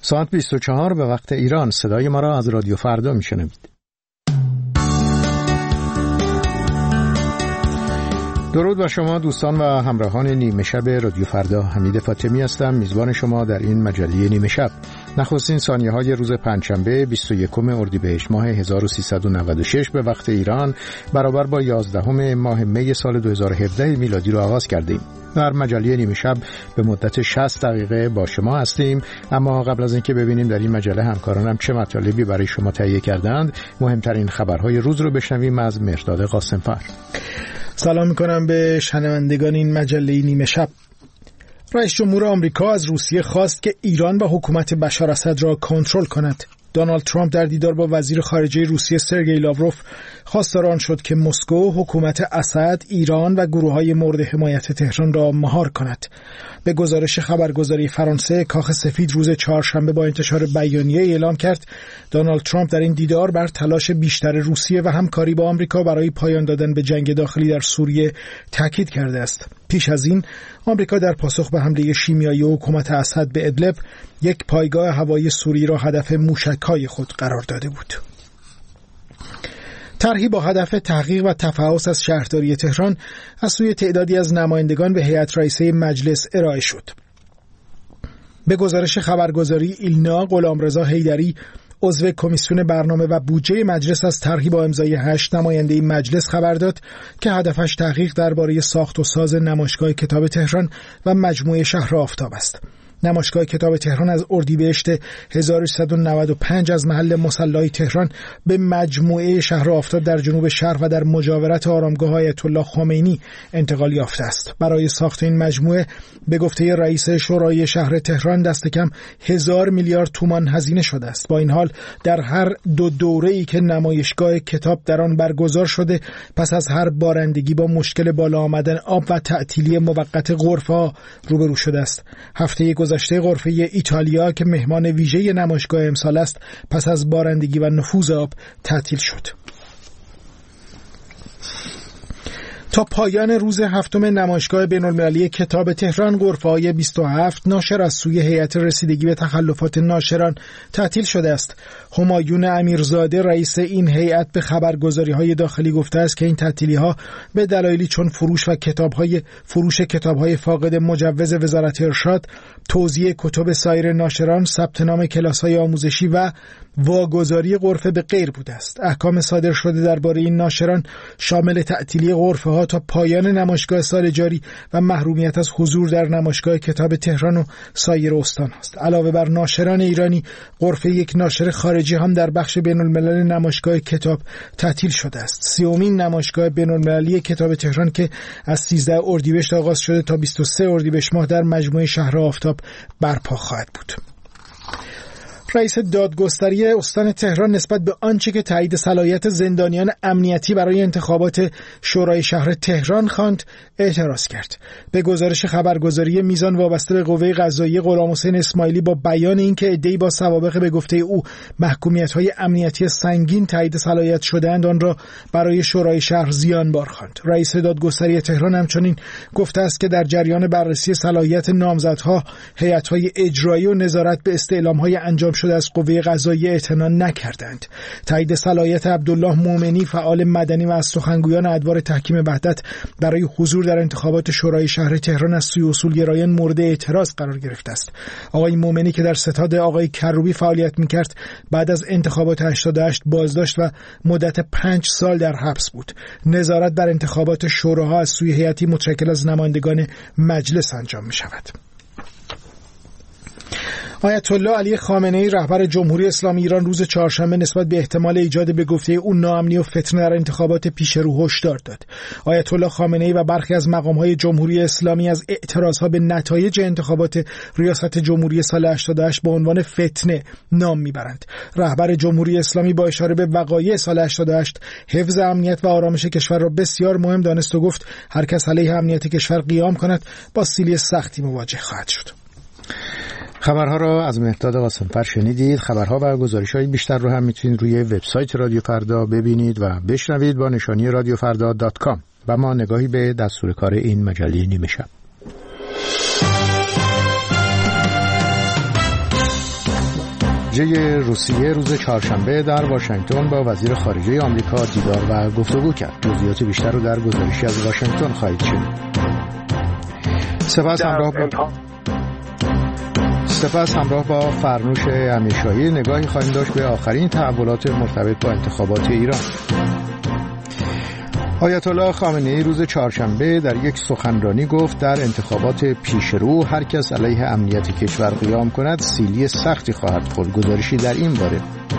ساعت 24 به وقت ایران. صدای ما را از رادیو فردا میشنوید. درود بر شما دوستان و همراهان نیمه شب رادیو فردا. حمید فاطمی هستم، میزبان شما در این مجله نیمه شب. نخستین ثانیه های روز پنجشنبه 21 اردیبهشت ماه 1396 به وقت ایران برابر با 11 ماه می سال 2017 میلادی رو آغاز کردیم. در مجله نیمه شب به مدت 60 دقیقه با شما هستیم، اما قبل از اینکه ببینیم در این مجله همکارانم چه مطالبی برای شما تهیه کردند، مهمترین خبرهای روز رو بشنویم از مهرداد قاسمفر. سلام میکنم به شنوندگان این مجله نیمه شب. رئیس جمهور آمریکا از روسیه خواست که ایران و حکومت بشار اسد را کنترل کند. دونالد ترامپ در دیدار با وزیر خارجه روسیه سرگئی لاوروف خواستار آن شد که مسکو حکومت اسد، ایران و گروه‌های مورد حمایت تهران را مهار کند. به گزارش خبرگزاری فرانسه، کاخ سفید روز چهارشنبه با انتشار بیانیه اعلام کرد دونالد ترامپ در این دیدار بر تلاش بیشتر روسیه و همکاری با آمریکا برای پایان دادن به جنگ داخلی در سوریه تاکید کرده است. پیش از این آمریکا در پاسخ به حمله شیمیایی حکومت اسد به ادلب یک پایگاه هوایی سوری را هدف موشک‌های خود قرار داده بود. طرحی با هدف تحقیق و تفحص از شهرداری تهران از سوی تعدادی از نمایندگان به هیئت رئیسه مجلس ارائه شد. به گزارش خبرگزاری ایلنا، غلامرضا حیدری عضو کمیسیون برنامه و بودجه مجلس از طرحی با امضای 8 نماینده مجلس خبر داد که هدفش تحقیق درباره ساخت و ساز نمایشگاه کتاب تهران و مجموعه شهر آفتاب است. نمایشگاه کتاب تهران از اردیبهشت 1395 از محل مصلی تهران به مجموعه شهر آفتاب در جنوب شرق و در مجاورت آرامگاه آیت الله خمینی انتقال یافته است. برای ساخت این مجموعه به گفته رئیس شورای شهر تهران دست کم 1000 میلیارد تومان هزینه شده است. با این حال در هر دو دوره‌ای که نمایشگاه کتاب در آن برگزار شده، پس از هر بارندگی با مشکل بالا آمدن آب و تعطیلی موقت غرفه‌ها روبرو شده است. هفته گذشته غرفه ایتالیا که مهمان ویژه نمایشگاه امسال است، پس از بارندگی و نفوذ آب تعطیل شد. تا پایان روز هفتم نمایشگاه بین‌المللی کتاب تهران، غرفه‌های 27 ناشر از سوی هیئت رسیدگی به تخلفات ناشران تعطیل شده است. همایون امیرزاده رئیس این هیئت به خبرگزاری‌های داخلی گفته است که این تعطیلی‌ها به دلایلی چون فروش کتاب‌های فاقد مجوز وزارت ارشاد، توزیع کتب سایر ناشران، ثبت نام کلاس‌های آموزشی و واگذاری غرفه به غیر بوده است. احکام صادر شده درباره این ناشران شامل تعطیلی غرفه‌ها تا پایان نمایشگاه سال جاری و محرومیت از حضور در نمایشگاه کتاب تهران و سایر استان است. علاوه بر ناشران ایرانی، غرفه یک ناشر خارجی هم در بخش بین‌المللی نمایشگاه کتاب تعطیل شده است. 30مین نمایشگاه بین‌المللی کتاب تهران که از 13 اردیبهشت آغاز شده تا 23 اردیبهشت ماه در مجموعه شهر آفتاب برپا خواهد بود. رئیس دادگستری استان تهران نسبت به آنچه که تایید صلاحیت زندانیان امنیتی برای انتخابات شورای شهر تهران خواند اعتراض کرد. به گزارش خبرگزاری میزان وابسته به قوه قضاییه، غلامحسین اسماعیلی با بیان اینکه عده‌ای با سوابق به گفته او محکومیت‌های امنیتی سنگین تایید صلاحیت شده‌اند، آن را برای شورای شهر زیانبار خواند. رئیس دادگستری تهران همچنین گفته است که در جریان بررسی صلاحیت نامزدها، هیئت‌های اجرایی و نظارت به استعلام‌های انجام شده از قوه قضاییه اعتنا نکردند. تایید صلاحیت عبدالله مومنی، فعال مدنی و از سخنگویان ادوار تحکیم وحدت برای حضور در انتخابات شورای شهر تهران از سوی اصولگرایان مورد اعتراض قرار گرفته است. آقای مومنی که در ستاد آقای کروبی فعالیت می‌کرد، بعد از انتخابات 88 بازداشت و مدت 5 سال در حبس بود. نظارت بر انتخابات شوراها از سوی هیئتی متشکل از نمایندگان مجلس انجام می‌شود. آیت الله علی خامنه‌ای رهبر جمهوری اسلامی ایران روز چهارشنبه نسبت به احتمال ایجاد به گفته او ناامنی و فتنه در انتخابات پیش رو هشدار داد. آیت الله خامنه‌ای و برخی از مقام‌های جمهوری اسلامی از اعتراضها به نتایج انتخابات ریاست جمهوری سال 88 به عنوان فتنه نام میبرند. رهبر جمهوری اسلامی با اشاره به وقایع سال 88 حفظ امنیت و آرامش کشور را بسیار مهم دانست و گفت هر کس علیه امنیت کشور قیام کند با سیلی سختی مواجه خواهد شد. خبرها را از مهرداد قاسمفر شنیدید. خبرها و گزارش‌های بیشتر رو هم میتونید روی وبسایت رادیو فردا ببینید و بشنوید با نشانی radiofarda.com. و ما نگاهی به دستور کار این مجله نیمه شب. خارجه روسیه روز چهارشنبه در واشنگتن با وزیر خارجه آمریکا دیدار و گفتگو کرد. جزئیات بیشتر رو در گزارشی از واشنگتن خواهید شنید. سپس همراه با فرنوش امیرشاهی نگاهی خواهیم داشت به آخرین تحولات مرتبط با انتخابات ایران. آیت الله خامنه‌ای روز چهارشنبه در یک سخنرانی گفت در انتخابات پیشرو هر کس علیه امنیت کشور قیام کند سیلی سختی خواهد خورد. گزارشی در این باره.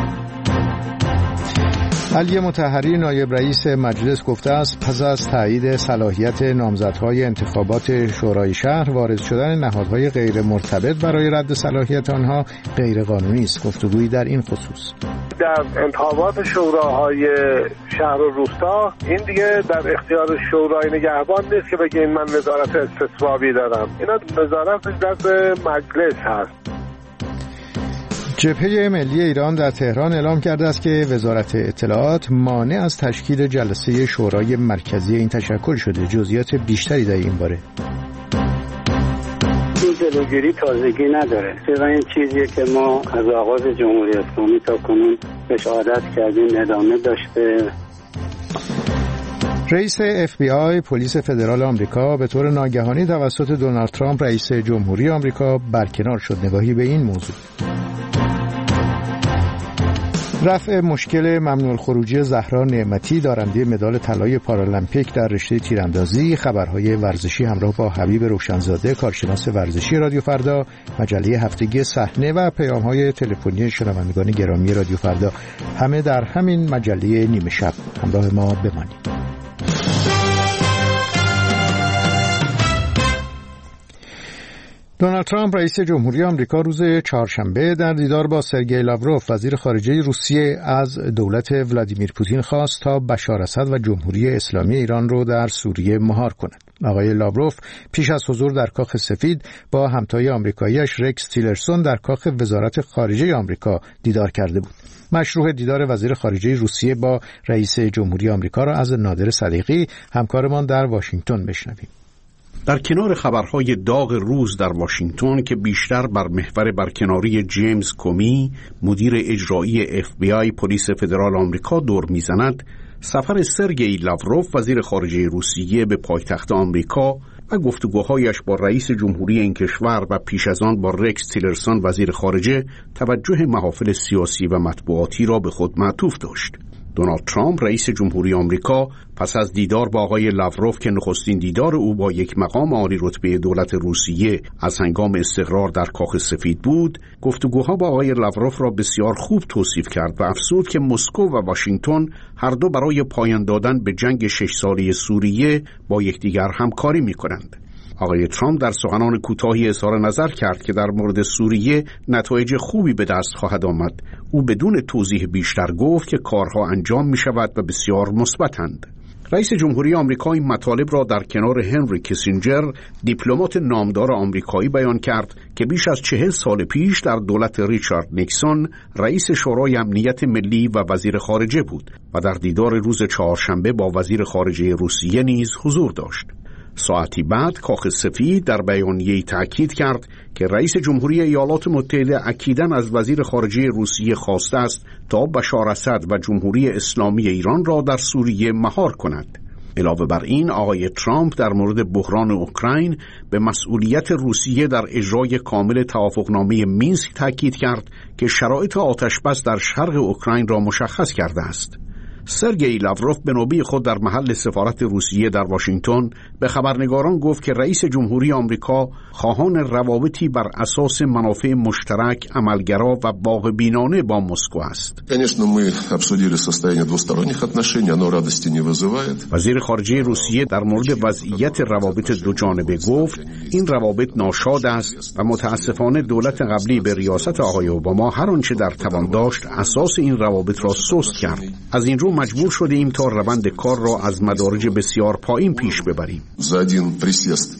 علی مطهری نایب رئیس مجلس گفته است پس از تایید صلاحیت نامزدهای انتخابات شورای شهر وارد شدن نهادهای غیر مرتبط برای رد صلاحیت آنها غیر قانونی است. گفتگویی در این خصوص. در انتخابات شوراهای شهر و روستا این دیگه در اختیار شورای نگهبان نیست که بگه من وزارت استصوابی دارم. اینا وزارتش دست مجلس هست. جبهه ملی ایران در تهران اعلام کرده است که وزارت اطلاعات مانع از تشکیل جلسه شورای مرکزی این تشکل شده. جزئیات بیشتری در این باره. این جلوگیری تازگی نداره. این چیزیه که ما از آغاز جمهوری اسلامی تا کنون بهش عادت کردیم، ادامه داشته. رئیس FBI پلیس فدرال آمریکا به طور ناگهانی توسط دونالد ترامپ رئیس جمهوری آمریکا برکنار شد. نگاهی به این موضوع. رفع مشکل ممنوع الخروجی زهرا نعمتی دارنده مدال طلای پارالمپیک در رشته تیراندازی. خبرهای ورزشی همراه با حبیب روشنزاده کارشناس ورزشی رادیو فردا، مجله هفتگی صحنه و پیام‌های تلفنی شنوندگان گرامی رادیو فردا، همه در همین مجله نیمه شب. همراه ما بمانید. دونالد ترامپ رئیس جمهوری آمریکا روز چهارشنبه در دیدار با سرگئی لاوروف وزیر خارجه روسیه از دولت ولادیمیر پوتین خواست تا بشار اسد و جمهوری اسلامی ایران رو در سوریه مهار کند. آقای لاوروف پیش از حضور در کاخ سفید با همتای آمریکایی‌اش رکس تیلرسون در کاخ وزارت خارجه آمریکا دیدار کرده بود. مشروع دیدار وزیر خارجه روسیه با رئیس جمهوری آمریکا را از نادر صدیقی همکارمان در واشنگتن بشنویم. در کنار خبرهای داغ روز در واشنگتن که بیشتر بر محور برکناری جیمز کومی مدیر اجرایی FBI پلیس فدرال آمریکا دور میزند، سفر سرگئی لاوروف وزیر خارجه روسیه به پایتخت آمریکا و گفتگوهایش با رئیس جمهوری این کشور و پیش از آن با رکس تیلرسون وزیر خارجه توجه محافل سیاسی و مطبوعاتی را به خود معطوف داشت. دونالد ترامپ رئیس جمهوری آمریکا پس از دیدار با آقای لاوروف که نخستین دیدار او با یک مقام عالی رتبه دولت روسیه از هنگام استقرار در کاخ سفید بود، گفتگوها با آقای لاوروف را بسیار خوب توصیف کرد و افزود که مسکو و واشنگتن هر دو برای پایان دادن به جنگ 6 ساله سوریه با یکدیگر همکاری می‌کنند. آقای ترامپ در سخنان کوتاهی اظهار نظر کرد که در مورد سوریه نتایج خوبی به دست خواهد آمد. او بدون توضیح بیشتر گفت که کارها انجام می شود و بسیار مثبتند. رئیس جمهوری آمریکا این مطالب را در کنار هنری کیسینجر، دیپلمات نامدار آمریکایی بیان کرد که بیش از 40 سال پیش در دولت ریچارد نیکسون رئیس شورای امنیت ملی و وزیر خارجه بود و در دیدار روز چهارشنبه با وزیر خارجه روسیه نیز حضور داشت. ساعتی بعد کاخ سفید در بیانیه‌ای تأکید کرد که رئیس جمهوری ایالات متحده اکیداً از وزیر خارجه روسیه خواسته است تا بشار اسد و جمهوری اسلامی ایران را در سوریه مهار کند. علاوه بر این آقای ترامپ در مورد بحران اوکراین به مسئولیت روسیه در اجرای کامل توافقنامه مینسک تأکید کرد که شرایط آتش‌بس در شرق اوکراین را مشخص کرده است. سرگئی لاوروف به نوبه خود در محل سفارت روسیه در واشنگتن به خبرنگاران گفت که رئیس جمهوری آمریکا خواهان روابطی بر اساس منافع مشترک، عملگرا و واقع‌بینانه با مسکو است. وزیر خارجه روسیه در مورد وضعیت روابط دو جانبه گفت این روابط ناشاد است و متاسفانه دولت قبلی به ریاست آقای اوباما هر آنچه در توان داشت اساس این روابط را سست کرد. از این رو مجبور شدیم تا روند کار را از مدارج بسیار پایین پیش ببریم.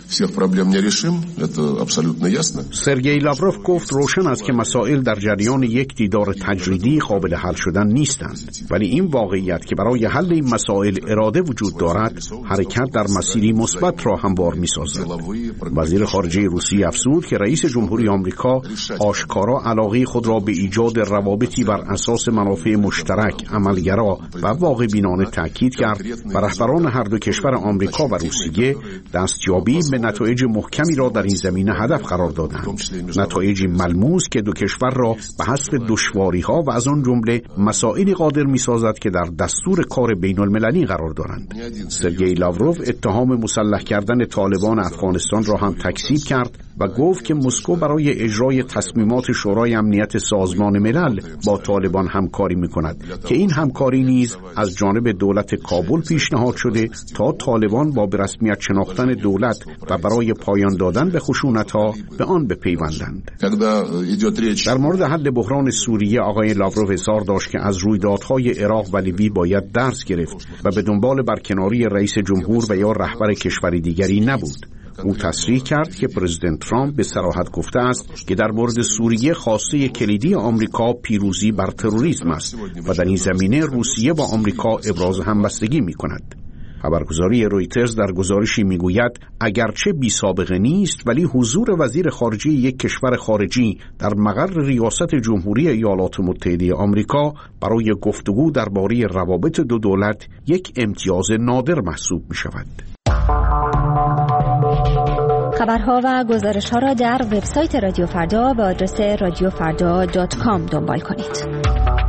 سرگئی لاوروف گفت روشن است که مسائل در جریان یک دیدار تجریدی قابل حل شدن نیستند، ولی این واقعیت که برای حل این مسائل اراده وجود دارد حرکت در مسیری مثبت را هموار می‌سازد. وزیر خارجه روسیه افزود که رئیس جمهوری آمریکا آشکارا علاقه خود را به ایجاد روابطی بر اساس منافع مشترک، عملگرا و واقع بینانه تاکید کرد و رهبران هر دو کشور آمریکا و روسیه دستیابی به نتایج محکمی را در این زمینه هدف قرار دادند، نتایجی ملموس که دو کشور را به حذف دشواری‌ها و از آن جمله مسائلی قادر می‌سازد که در دستور کار بین‌المللی قرار دارند. سرگئی لاوروف اتهام مسلح کردن طالبان افغانستان را هم تکذیب کرد و گفت که مسکو برای اجرای تصمیمات شورای امنیت سازمان ملل با طالبان همکاری می‌کند که این همکاری نیز از جانب دولت کابل پیشنهاد شده تا طالبان با به رسمیت شناختن دولت و برای پایان دادن به خشونت‌ها به آن بپیوندند. در مورد حل بحران سوریه آقای لاوروف اظهار داشت که از رویدادهای عراق و لیبی باید درس گرفت و به دنبال برکناری رئیس جمهور و یا رهبر کشوری دیگری نبود. او تصریح کرد که پرزیدنت ترامپ به صراحت گفته است که در مورد سوریه خواسته کلیدی آمریکا پیروزی بر تروریسم است و در این زمینه روسیه با آمریکا ابراز همبستگی می‌کند. خبرگزاری رویترز در گزارشی میگوید اگرچه بی سابقه نیست، ولی حضور وزیر خارجه یک کشور خارجی در مقر ریاست جمهوری ایالات متحده آمریکا برای گفتگو درباره روابط دو دولت یک امتیاز نادر محسوب می شود. خبرها و گزارش‌ها را در وبسایت رادیو فردا به آدرس radiofarda.com دنبال کنید.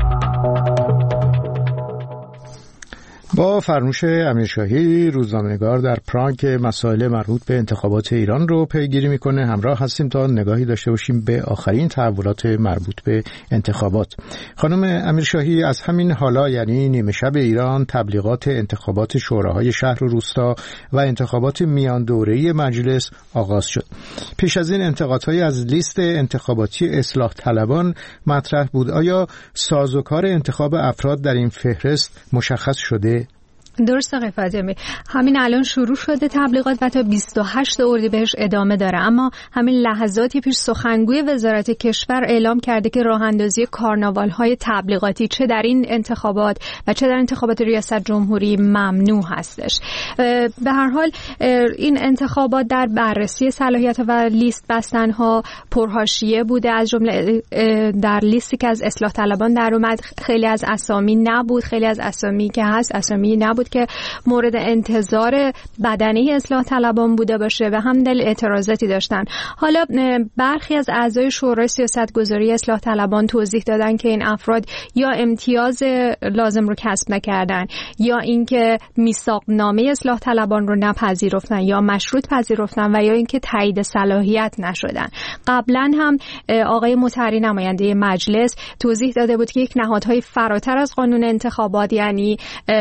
با فرموش امیرشاهی، روزنامه‌نگار در پراگ مسائل مربوط به انتخابات ایران رو پیگیری میکنه. همراه هستیم تا نگاهی داشته باشیم به آخرین تحولات مربوط به انتخابات. خانم امیرشاهی، از همین حالا یعنی نیمه شب ایران تبلیغات انتخابات شوراهای شهر و روستا و انتخابات میان دوره‌ای مجلس آغاز شد. پیش از این انتقادهای از لیست انتخاباتی اصلاح طلبان مطرح بود. آیا سازوکار انتخاب افراد در این فهرست مشخص شده؟ درست آقای فاطمی، همین الان شروع شده تبلیغات و تا 28 اردیبهشت ادامه داره. اما همین لحظاتی پیش سخنگوی وزارت کشور اعلام کرده که راه اندازی کارناوال‌های تبلیغاتی چه در این انتخابات و چه در انتخابات ریاست جمهوری ممنوع هستش. به هر حال این انتخابات در بررسی صلاحیت و لیست بستن‌ها پرحاشیه بوده. از جمله در لیستی که از اصلاح طلبان در اومد خیلی از اسامی نبود، خیلی از اسامی که هست اسامی نبود که مورد انتظار بدنه اصلاح طلبان بوده باشه و هم دل اعتراضاتی داشتن. حالا برخی از اعضای شورای سیاستگذاری اصلاح طلبان توضیح دادن که این افراد یا امتیاز لازم رو کسب نکردن یا اینکه میثاقنامه اصلاح طلبان رو نپذیرفتن یا مشروط پذیرفتن و یا اینکه تایید صلاحیت نشدن. قبلا هم آقای مطهری نماینده مجلس توضیح داده بود که یک نهادهای فراتر از قانون انتخابات یعنی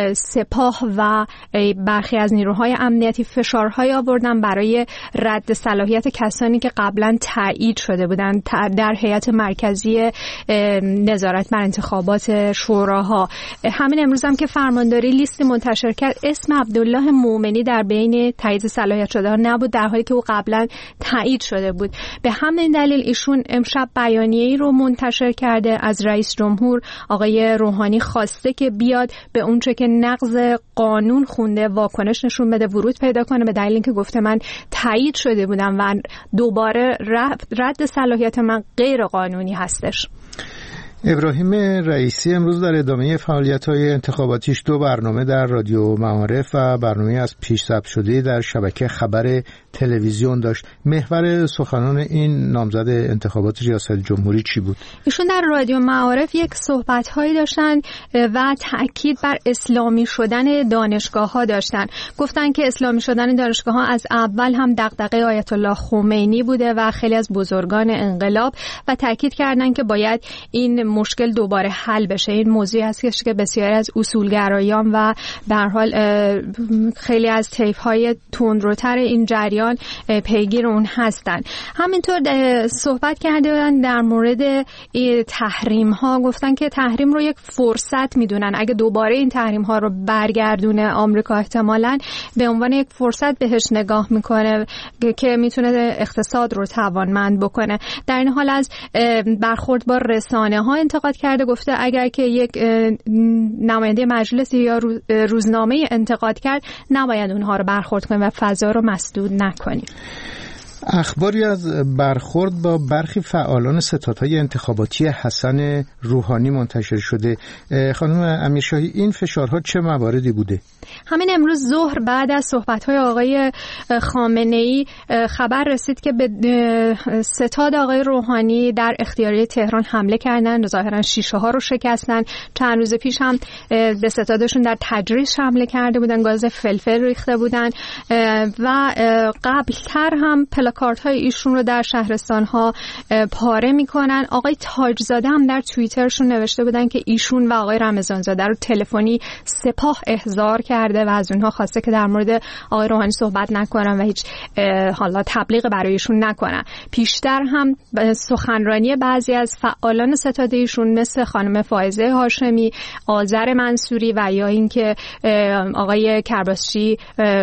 سپاه و برخی از نیروهای امنیتی فشارهای آوردن برای رد صلاحیت کسانی که قبلا تایید شده بودند در هیئت مرکزی نظارت بر انتخابات شوراها. همین امروز هم که فرمانداری لیستی منتشر کرد اسم عبدالله مومنی در بین تایید صلاحیت شده ها نبود، در حالی که او قبلا تایید شده بود. به همین دلیل ایشون امشب بیانیه‌ای رو منتشر کرده از رئیس جمهور آقای روحانی، خواسته که بیاد به اونچه که نقض قانون خونده واکنش نشون بده، ورود پیدا کنه، به دلیل اینکه گفته من تایید شده بودم و دوباره رد صلاحیت من غیر قانونی هستش. ابراهیم رئیسی امروز در ادامه فعالیت‌های انتخاباتیش دو برنامه در رادیو معارف و برنامه از پیش ضبط شده در شبکه خبر تلویزیون داشت. محور سخنان این نامزد انتخابات ریاست جمهوری چی بود؟ ایشون در رادیو معارف یک صحبت‌هایی داشتن و تأکید بر اسلامی شدن دانشگاه‌ها داشتن. گفتن که اسلامی شدن دانشگاه‌ها از اول هم دغدغه آیت الله خمینی بوده و خیلی از بزرگان انقلاب، و تأکید کردن که باید این مشکل دوباره حل بشه. این موضوعی هست که بسیاری از اصولگرایان و به هر حال خیلی از طیف‌های تندروتر این جریان پیگیر اون هستن. همینطور صحبت کردن در مورد تحریم‌ها، گفتن که تحریم رو یک فرصت میدونن. اگه دوباره این تحریم‌ها رو برگردونه آمریکا، احتمالاً به عنوان یک فرصت بهش نگاه میکنه که میتونه اقتصاد رو توانمند بکنه. در این حال از برخورد با رسانه‌ها انتقاد کرده، گفته اگر که یک نماینده مجلس یا روزنامه انتقاد کرد نباید اونها رو برخورد کنیم و فضا رو مسدود نکنیم. اخباری از برخورد با برخی فعالان ستادهای انتخاباتی حسن روحانی منتشر شده. خانم امیرشاهی، این فشارها چه مواردی بوده؟ همین امروز ظهر بعد از صحبت‌های آقای خامنه‌ای خبر رسید که به ستاد آقای روحانی در اختیاریه تهران حمله کردن، ظاهراً شیشه‌ها رو شکستن. چند روز پیش هم به ستادشون در تجریش حمله کرده بودن، گاز فلفل ریخته بودن و قبل‌تر هم پلاکاردهای ایشون رو در شهرستان‌ها پاره می‌کنن. آقای تاجزاده هم در توییترشون نوشته بودن که ایشون و آقای رمضانزاده رو تلفنی سپاه احضار کرده و از اونها خواسته که در مورد آقای روحانی صحبت نکنن و هیچ حالا تبلیغ برایشون نکنن. پیشتر هم سخنرانی بعضی از فعالان ستاد ایشون مثل خانم فائزه هاشمی، آذر منصوری و یا اینکه آقای کرباسچی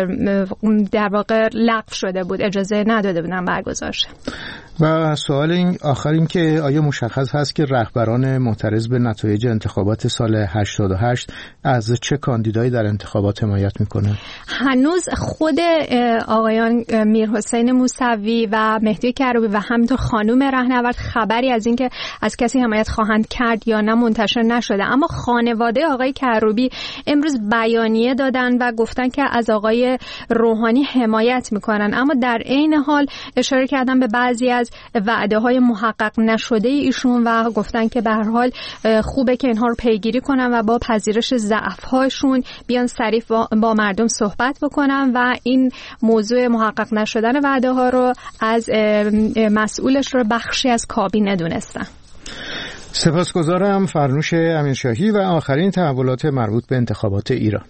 در واقع لغو شده بود، اجازه نداده بودن برگزار شه. و سوال این آخر این که آیا مشخص هست که رهبران معترض به نتایج انتخابات سال 88 از چه کاندیدایی در انتخابات حمایت میکنن؟ هنوز خود آقایان میرحسین موسوی و مهدی کروبی و همینطور خانم رهنورد خبری از اینکه از کسی حمایت خواهند کرد یا نه منتشر نشده، اما خانواده آقای کروبی امروز بیانیه دادن و گفتن که از آقای روحانی حمایت میکنن، اما در عین حال اشاره کردن به بعضی از وعده‌های محقق نشده ایشون و گفتن که به هر حال خوبه که اینها رو پیگیری کنن و با پذیرش ضعف‌هاشون بیان صریح با مردم صحبت بکنن و این موضوع محقق نشدن وعده‌ها رو از مسئولش رو بخشی از کابینه دونستن. سپاسگزارم فرنوش امیرشاهی. و آخرین تحولات مربوط به انتخابات ایران.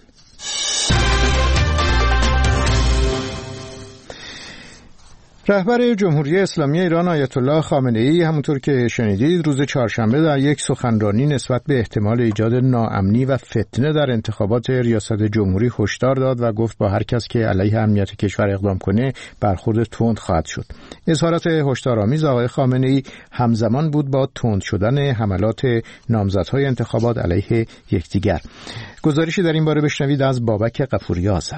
رهبر جمهوری اسلامی ایران آیت الله خامنه‌ای همونطور که شنیدید روز چهارشنبه در یک سخنرانی نسبت به احتمال ایجاد ناامنی و فتنه در انتخابات ریاست جمهوری هشدار داد و گفت با هر کس که علیه امنیت کشور اقدام کنه برخورد تند خواهد شد. اظهارات هشدارآمیز آقای خامنه‌ای همزمان بود با تند شدن حملات نامزدهای انتخابات علیه یکدیگر. گزارشی در این باره بشنوید از بابک غفوری آذر.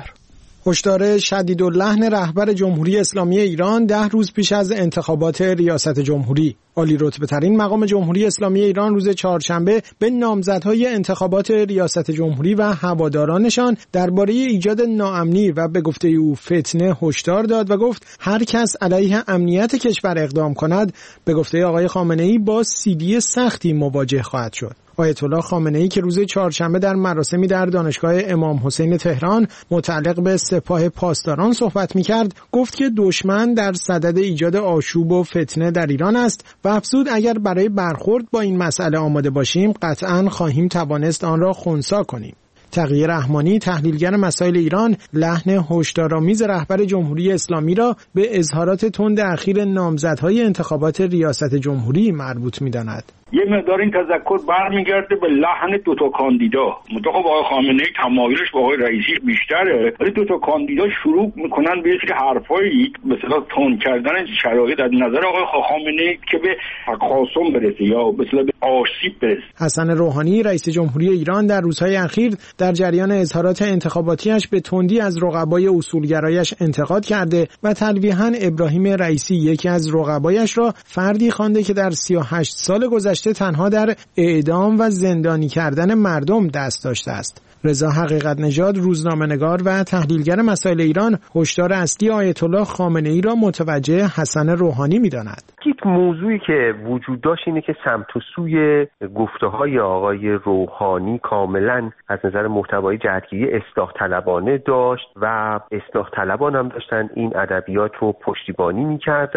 هشدار شدیداللحن رهبر جمهوری اسلامی ایران 10 روز پیش از انتخابات ریاست جمهوری. عالی رتبه ترین مقام جمهوری اسلامی ایران روز چهارشنبه به نامزدهای انتخابات ریاست جمهوری و هوادارانشان درباره ایجاد ناامنی و به گفته او فتنه هشدار داد و گفت هر کس علیه امنیت کشور اقدام کند به گفته آقای خامنه‌ای با سیلی سختی مواجه خواهد شد. آیت الله خامنه‌ای که روز چهارشنبه در مراسمی در دانشگاه امام حسین تهران متعلق به سپاه پاسداران صحبت می‌کرد، گفت که دشمن در صدد ایجاد آشوب و فتنه در ایران است و افزود اگر برای برخورد با این مسئله آماده باشیم قطعاً خواهیم توانست آن را خنثی کنیم. تقی رحمانی تحلیلگر مسائل ایران لحن هشدارآمیز رهبر جمهوری اسلامی را به اظهارات تند اخیر نامزدهای انتخابات ریاست جمهوری مربوط می‌داند. یه مقدار این تذکر برمیگرده به لحن دوتا کاندیدا. منتها با آقای خامنه‌ای تمایلش با آقای رئیسی بیشتره، ولی دوتا کاندیدا شروع میکنن به یه سری حرفایی به اصطلاح تند کردن شرایط در نظر آقای خامنه‌ای که به تقاسم برسه یا به اصطلاح به آشیب برسه. حسن روحانی رئیس جمهوری ایران در روزهای اخیر در جریان اظهارات انتخاباتیش به تندی از رقبای اصولگرایش انتقاد کرده و تلویحاً ابراهیم رئیسی یکی از رقبایش را فردی خوانده که در 38 سال گذشته تنها در اعدام و زندانی کردن مردم دست داشته است. رضا حقیقت نژاد روزنامه‌نگار و تحلیلگر مسائل ایران هشدار اصلی آیت الله خامنه‌ای را متوجه حسن روحانی می‌داند. یک موضوعی که وجود داشت اینه که سمت و سوی گفته‌های آقای روحانی کاملا از نظر محتوایی جهتگیری اصلاح طلبانه داشت و اصلاح طلبان هم داشتن این ادبیات رو پشتیبانی می‌کردند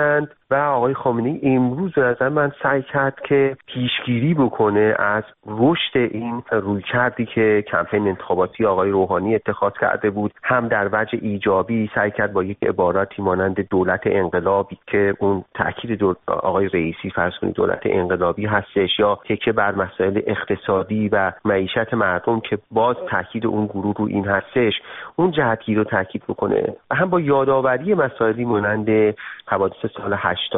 و آقای خامنه‌ای امروز به نظر من سعی کرد که پیشگیری بکنه از رشد این رویکردی که کمپین انتخاباتی آقای روحانی اتخاذ کرده بود. هم در وجه ایجابی سعی کرد با یک عباراتی مانند دولت انقلابی که اون تاکید آقای رئیسی فرض کنید دولت انقلابی هستش، یا تکیه بر مسائل اقتصادی و معیشت مردم که باز تاکید اون گروه رو این هستش، اون جهتگیری رو تاکید بکنه و هم با یادآوری مسائلی مانند حوادث سال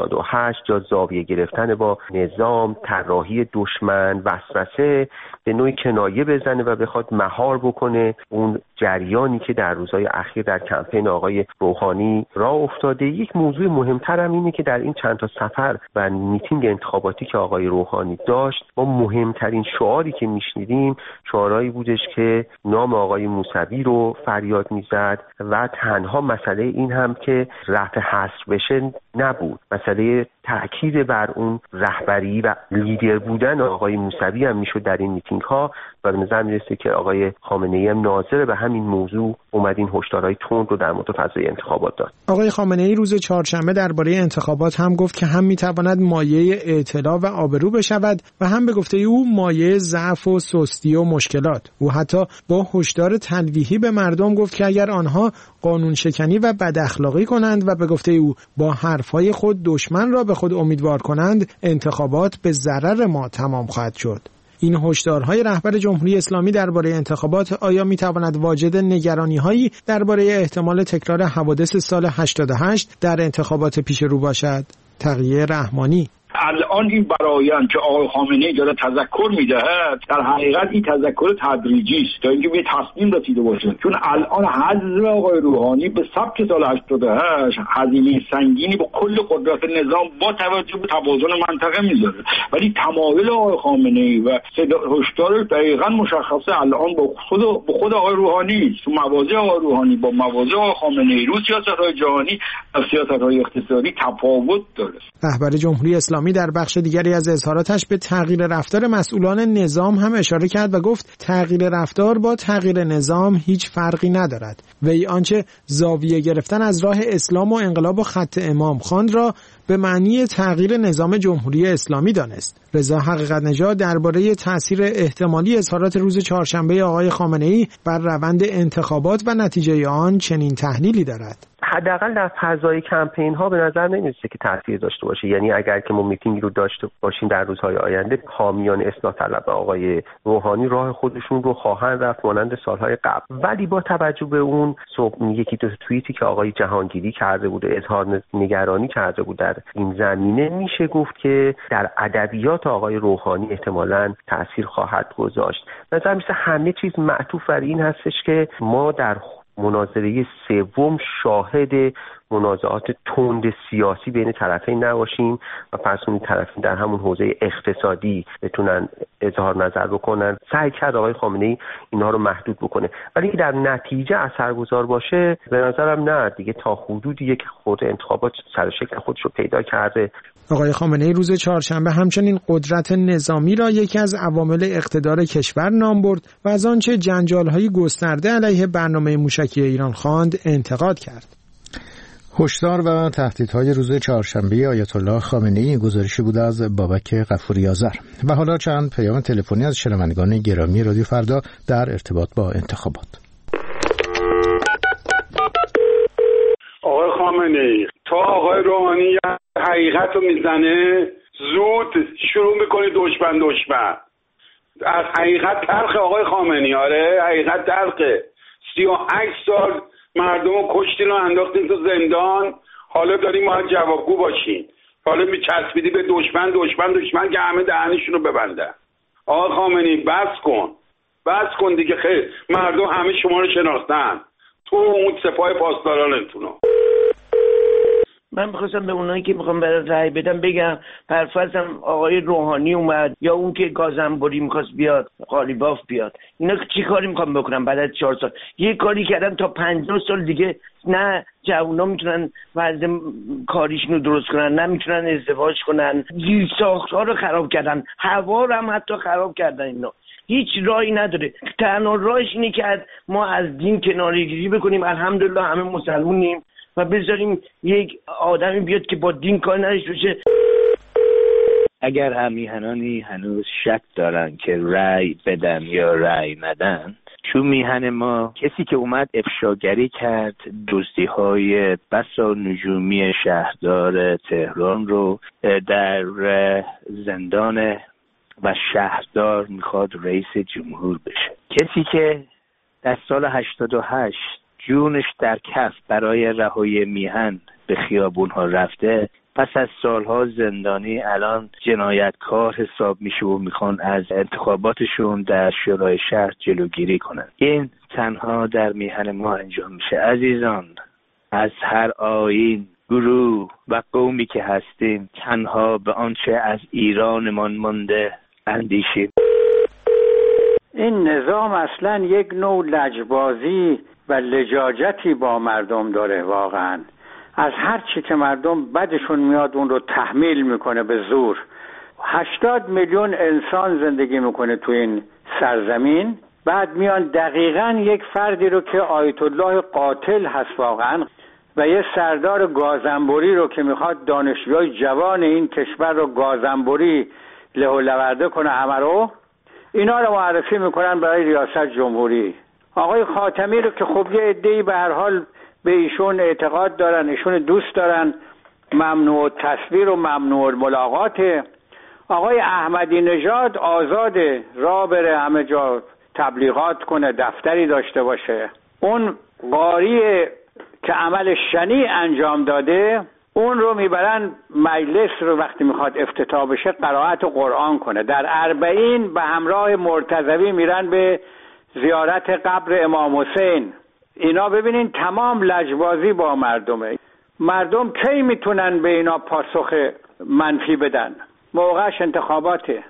88 یا زاویه گرفتن با نظام، طراحی دشمن، وسوسه به نوعی کنایه بزنه و بخواد مهار بکنه اون جریانی که در روزهای اخیر در کمپین آقای روحانی راه افتاده. یک موضوع مهمتر هم اینه که در این چند تا سفر و میتینگ انتخاباتی که آقای روحانی داشت، ما مهمترین شعاری که میشنیدیم شعارهایی بودش که نام آقای موسوی رو فریاد میزد و تنها مسئله این هم که رفع حصر بشه نبود، مسئله تأکید بر اون رهبری و لیدر بودن آقای موسوی هم میشد در این میتینگ ها و به نظر میرسه که آقای خامنه‌ای هم ناظر به همین موضوع اومد این هشدارهای تند رو در مورد فضای انتخابات داد. آقای خامنه‌ای روز چهارشنبه درباره انتخابات هم گفت که هم میتواند مایه اعتلا و آبرو بشود و هم به گفته او مایه ضعف و سستی و مشکلات. او حتی با هشدار تلویحی به مردم گفت که اگر آنها قانون شکنی و بد اخلاقی کنند و به گفته او با حرفهای خود دشمن را به خود امیدوار کنند، انتخابات به ضرر ما تمام خواهد شد. این هشدارهای رهبر جمهوری اسلامی درباره انتخابات آیا میتواند واجد نگرانی‌هایی درباره احتمال تکرار حوادث سال 88 در انتخابات پیش رو باشد؟ تقیه رحمانی: الان این برآیند که آقای خامنه‌ای داره تذکر میدهد در حقیقت این تذکر تدریجی است تا اینکه به تصمیم رسیده باشه، چون الان حذف آقای روحانی به سبک سال 88 هزینه سنگینی با کل قدرت نظام با توجه به توازن منطقه میذاره، ولی تمایل آقای خامنه‌ای و هشدارش دقیقاً مشخصه الان با خود آقای روحانی است. تو مواضع آقای روحانی با مواضع آقای خامنه‌ای رو سیاست‌های جهانی و سیاست‌های اقتصادی تفاوت داره. رهبر جمهوری اسلامی در بخش دیگری از اظهاراتش به تغییر رفتار مسئولان نظام هم اشاره کرد و گفت تغییر رفتار با تغییر نظام هیچ فرقی ندارد. وی آنچه زاویه گرفتن از راه اسلام و انقلاب و خط امام خواند را به معنی تغییر نظام جمهوری اسلامی دانست. رضا حقیقت نژاد درباره تأثیر احتمالی اظهارات روز چهارشنبه آقای خامنه‌ای بر روند انتخابات و نتیجه آن چنین تحلیلی دارد: حداقل در فضای کمپین ها به نظر نمی‌رسه که تاثیر داشته باشه. یعنی اگر که ما میتینگ رو داشته باشیم در روزهای آینده، حامیان اصلاح طلب آقای روحانی راه خودشون رو خواهند رفت مانند سالهای قبل، ولی با توجه به اون یکی دو توییتی که آقای جهانگیری کرده بود، اظهار نگرانی کرده بود در این زمینه، میشه گفت که در ادبیات آقای روحانی احتمالاً تاثیر خواهد گذاشت. نظر میشه همه چیز معطوف بر این هستش که ما در مناظره سوم شاهد منازعات تند سیاسی بین طرفین نباشیم و پس اون طرفین در همون حوزه اقتصادی بتونن اظهار نظر بکنن. سعی کرد آقای خامنه‌ای اینها رو محدود بکنه، ولی اینکه در نتیجه اثرگذار باشه به نظرم نه. دیگه تا حدودی یک خورده انتخابات سر شکل خودش رو پیدا کرده. آقای خامنه‌ای روز چهارشنبه همچنین قدرت نظامی را یکی از عوامل اقتدار کشور نام برد و از آنچه جنجال‌های گسترده علیه برنامه موشکی ایران خواند انتقاد کرد. هشدار و تهدیدهای روز چهارشنبه آیت الله خامنه‌ای گزارشی بود از بابک غفوری آذر. و حالا چند پیام تلفنی از شنوندگان گرامی رادیو فردا در ارتباط با انتخابات. آقای خامنه‌ای تا آقای روحانی حقیقت رو میزنه زود شروع میکنه دشمن. از حقیقت تلخ آقای خامنه‌ای. آره حقیقت تلخه. 38 سال مردم رو کشتین و انداختین تو زندان، حالا داریم باید جوابگو باشین، حالا میچسبیدی به دشمن که همه دهنشون رو ببندن. آقای خامنه‌ای بس کن دیگه. خیر مردم همه شما رو شناختن، تو اون سپاه پاسدارانتون. من میخواستم به اونایی که میخوام برای رأی بدم بگم پرفرضم آقای روحانی اومد یا اون که گازنبوری میخواست بیاد، قالیباف بیاد، اینا چی کاری میخوام بکنم بعد از 4 سال؟ یه کاری کردن تا 50 سال دیگه نه جوونا میتونن وضع کاریشونو درست کنن، نه میتونن ازدواج کنن، زیر ساخت‌ها رو خراب کردن، هوا رو هم حتی خراب کردن. اینا هیچ راهی نداره. تنها راهش اینه که ما از دین کناره‌گیری بکنیم. الحمدلله همه مسلمونیم و بذاریم یک آدمی بیاد که با دین کار نداشته باشه. اگر هم میهنانی هنوز شک دارن که رأی بدن یا رأی ندن، چون میهن ما کسی که اومد افشاگری کرد دزدی‌های بسا نجومی شهردار تهران رو در زندان و شهردار میخواد رئیس جمهور بشه، کسی که در سال 88 جونش در کف برای رهایی میهن به خیابون‌ها رفته، پس از سالها زندانی الان جنایتکار حساب میشه و میخوان از انتخاباتشون در شورای شهر جلوگیری کنن. این تنها در میهن ما انجام میشه. عزیزان، از هر آیین، گروه و قومی که هستیم تنها به آنچه از ایرانمان مانده اندیشیم. این نظام اصلا یک نوع لجبازی و لجاجتی با مردم داره. واقعا از هر چی که مردم بدشون میاد اون رو تحمیل میکنه به زور. 80 میلیون انسان زندگی میکنه تو این سرزمین، بعد میان دقیقاً یک فردی رو که آیت الله قاتل هست واقعا و یه سردار گازنبوری رو که میخواد دانشجوی جوان این کشور رو گازنبوری له و لورده کنه همه رو، اینا رو معرفی میکنن برای ریاست جمهوری. آقای خاتمی رو که خب یه عده‌ای به هر حال به ایشون اعتقاد دارن، ایشون دوست دارن، ممنوع تصویر و ممنوع ملاقاته. آقای احمدی نژاد آزاده، راه بره همه جا تبلیغات کنه، دفتری داشته باشه. اون قاری که عمل شنیع انجام داده اون رو میبرن مجلس رو وقتی میخواد افتتاح بشه قرائت قرآن کنه. در 40 به همراه مرتضوی میرن به زیارت قبر امام حسین. اینا ببینین تمام لجبازی با مردمه. مردم کی میتونن به اینا پاسخ منفی بدن؟ موقعش انتخاباته.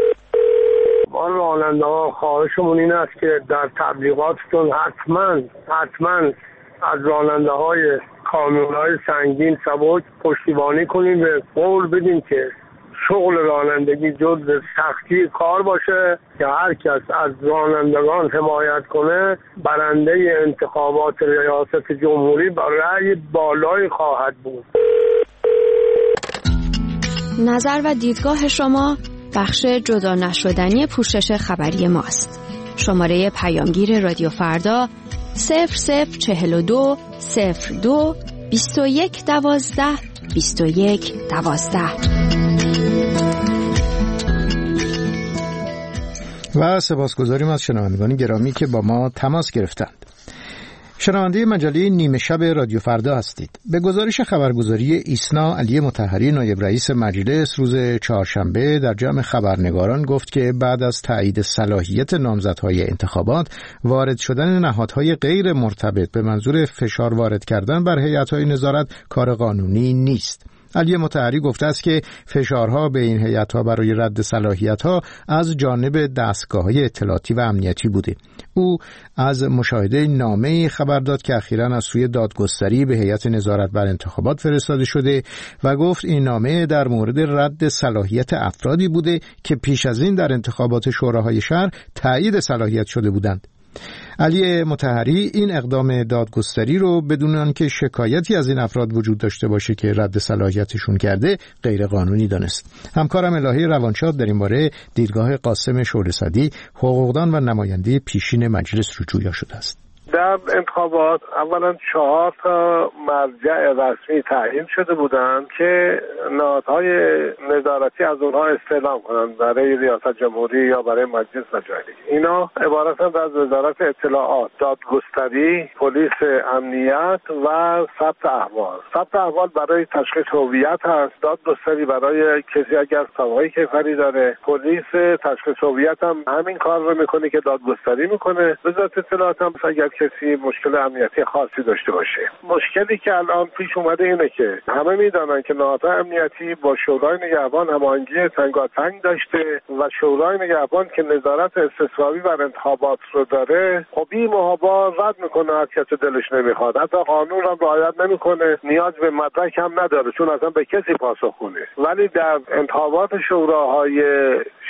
ما راننده ها خواهشمون این است که در تبلیغاتتون حتما از راننده های کامیون های سنگین سبک پشتیبانی کنیم، به قول بدیم که شغل رانندگی جزء سختی کار باشه که هر کس از رانندگان حمایت کنه برنده انتخابات ریاست جمهوری با رأی بالایی خواهد بود. نظر و دیدگاه شما بخش جدا نشدنی پوشش خبری ماست. شماره پیامگیر رادیو فردا 0042 02 21 12 21 12. و سپاسگزاریم از شنوندگان گرامی که با ما تماس گرفتند. شنونده مجله نیمه شب رادیو فردا هستید. به گزارش خبرگزاری ایسنا، علی مطهری نایب رئیس مجلس روز چهارشنبه در جمع خبرنگاران گفت که بعد از تایید صلاحیت نامزدهای انتخابات، وارد شدن نهادهای غیر مرتبط به منظور فشار وارد کردن بر هیئت‌های نظارت کار قانونی نیست. علی مطهری گفته است که فشارها به این هیئت‌ها برای رد صلاحیت‌ها از جانب دستگاه‌های اطلاعاتی و امنیتی بوده. او از مشاهده نامه‌ای خبر داد که اخیراً از سوی دادگستری به هیئت نظارت بر انتخابات فرستاده شده و گفت این نامه در مورد رد صلاحیت افرادی بوده که پیش از این در انتخابات شوراهای شهر تایید صلاحیت شده بودند. علی مطهری این اقدام دادگستری رو بدون آنکه شکایتی از این افراد وجود داشته باشه که رد صلاحیتشون کرده غیر قانونی دانست. همکارم الهی روانشاد در این باره دیدگاه قاسم شعله‌صدی، حقوقدان و نماینده پیشین مجلس رو جویا شده است. در انتخابات اولا 4 مرجع رسمی تعیین شده بودند که نهادهای نظارتی از اونها استعلام کنند برای ریاست جمهوری یا برای مجلس و جای دیگه. اینا عبارتند از وزارت اطلاعات، دادگستری، پلیس امنیت و ثبت احوال. ثبت احوال برای تشخیص هویت هست، دادگستری برای کسی اگر سابقه کیفری داره، پلیس تشخیص هویت هم همین کار رو میکنه که دادگستری میکنه. وزارت اطلاعات هم اگر کسی مشکل امنیتی خاصی داشته باشه. مشکلی که الان پیش اومده اینه که همه میدونن که نهادهای امنیتی با شورای نگهبان هماهنگی تنگاتنگ داشته و شورای نگهبان که نظارت استصوابی بر انتخابات رو داره، خب این محابا رد میکنه هر کسی دلش نمیخواد، حتی قانون رو رعایت نمیکنه، نیاز به مدرک هم نداره چون اصلا به کسی پاسخگو نیست. ولی در انتخابات شوراهای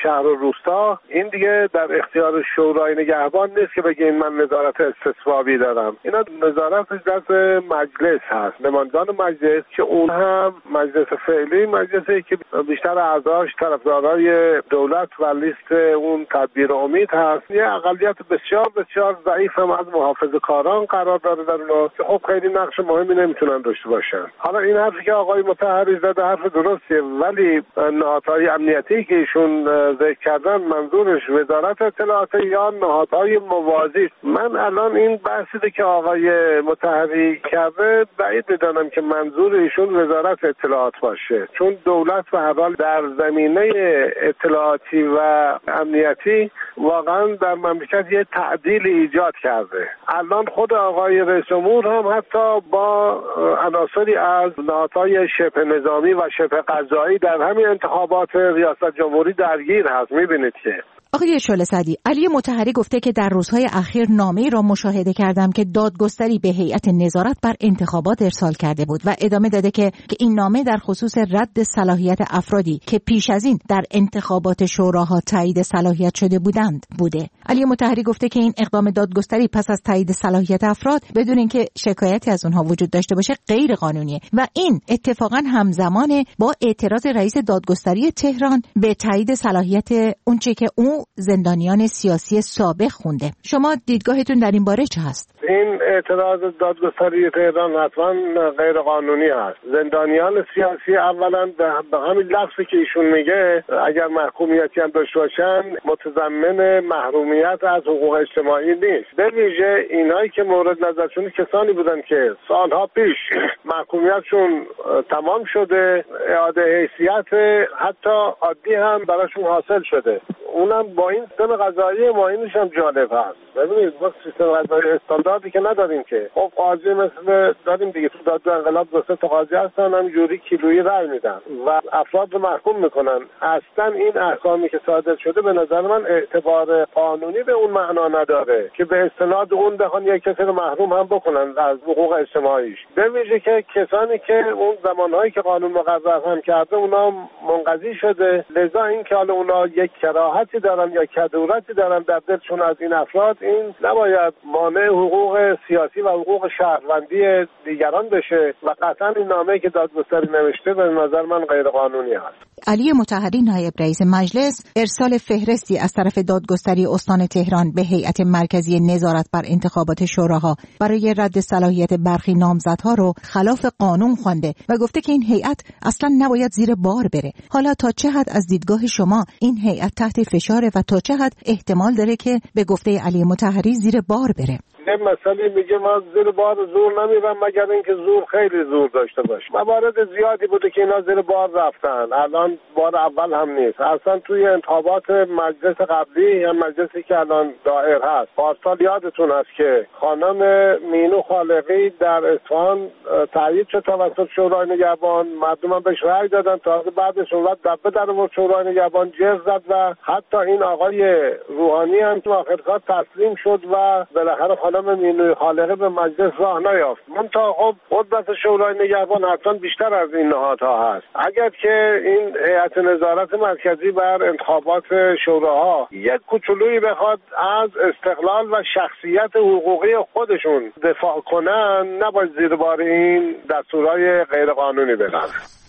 شهر و روستا، این دیگه در اختیار شورای نگهبان نیست که بگه این من نظارت استصوابی دارم. اینا نظارتش دست مجلس هست، نمایندگان مجلس، که اون هم مجلس فعلی مجلسی که بیشتر اعضاش طرفدارای دولت و لیست اون تدبیر امید هست. یه اقلیت بسیار بسیار ضعیف هم از محافظه‌کاران قرار داره در اونها که خب خیلی نقش مهمی نمیتونن داشته باشن. حالا این حرفی که آقای مطهری زده حرف درستیه، ولی نهادهای امنیتی که ایشون ذکر کردن منظورش وزارت اطلاعات یا نهادهای موازی. من الان این بحثی که آقای مطهری کرده بعید میدانم که منظور ایشون وزارت اطلاعات باشه، چون دولت به هر حال در زمینه اطلاعاتی و امنیتی واقعا در مملکت یه تعدیل ایجاد کرده. الان خود آقای رئیس جمهور هم حتی با عناصری از نهادهای شبه نظامی و شبه قضایی در همین انتخابات ریاست جمهوری درگیر هست. میبینید که آقای شعله سعدی، علی مطهری گفته که در روزهای اخیر نامه‌ای را مشاهده کردم که دادگستری به هیئت نظارت بر انتخابات ارسال کرده بود و ادامه داده که این نامه در خصوص رد صلاحیت افرادی که پیش از این در انتخابات شوراها تایید صلاحیت شده بودند بوده. علی مطهری گفته که این اقدام دادگستری پس از تایید صلاحیت افراد بدون اینکه شکایتی از اونها وجود داشته باشه غیر قانونیه و این اتفاقا همزمان با اعتراض رئیس دادگستری تهران به تایید صلاحیت اونچه که اون زندانیان سیاسی سابق خونده. شما دیدگاهتون در این باره چه هست؟ این اعتراض دادگستری تهران حتما غیر قانونی است. زندانیان سیاسی اولا به همین لفظی که ایشون میگه اگر محکومیتی هم داشته باشن متضمن محرومیت از حقوق اجتماعی نیست. به ویژه اینایی که مورد نظرشون کسانی بودن که سالها پیش محکومیتشون تمام شده، اعاده حیثیت حتی عادی هم براشون حاصل شده. اونم با این سیستم قضایی ما اینش هم جالب هست. ببینید ما سیستم قضایی استانداردی که نداریم که خب قاضی مثل داریم دیگه، تو دادگاه انقلاب 2 تا قاضی هستن همینجوری کیلویی رأی میدن و افراد رو محکوم میکنن. اصلا این احکامی که صادر شده به نظر من اعتبار قانونی به اون معنا نداره که به استناد اون بخوان یک کسی رو محروم هم بکنن از حقوق اجتماعیش. به ویژه که کسانی که اون زمانهایی که قانون مقرر هم کرده اونا منقضی شده، لذا این که حالا اونا یک کراهتی دارن یا کدورتی دارن در دلشون از این افراد، این نباید مانع حقوق سیاسی و حقوق شهروندی دیگران بشه و قطعا این نامه‌ای که دادگستری نوشته به نظر من غیر قانونی است. علی مطهری نایب رئیس مجلس ارسال فهرستی از طرف دادگستری استان تهران به هیئت مرکزی نظارت بر انتخابات شوراها برای رد صلاحیت برخی نامزدها رو خلاف قانون خوانده و گفته که این هیئت اصلا نباید زیر بار بره. حالا تا چه حد از دیدگاه شما این هیئت تحت فشاره و تا چه حد احتمال داره که به گفته علی مطهری زیر بار بره؟ یه مسئله میگه من زیر بار زور نمیرم مگر اینکه زور خیلی زور داشته باشه. موارد زیادی بوده که اینا زیر بار رفتن، الان بار اول هم نیست. اصلا توی انتخابات مجلس قبلی یا مجلسی که الان دایر هست پارسال یادتون هست که خانم مینو خالقی در اصفهان تایید شد توسط شورای نگهبان، مردم هم بهش رأی دادن، تازه بعدش اون وقت دبه در آورد شورای نگهبان جر زد و حتی این آقای روحانی هم تو آخر کار تسلیم شد و بالاخره خانم مینوی خالقی به مجلس راه نیافت. منتها خب قدرت شورای نگهبان حتما بیشتر از این نهادها هست. اگر که این هیئت نظارت مرکزی بر انتخابات شوراها یک کوچولویی بخواد از استقلال و شخصیت حقوقی خودشون دفاع کنن، نباید زیر بار این دستورهای غیر قانونی برن.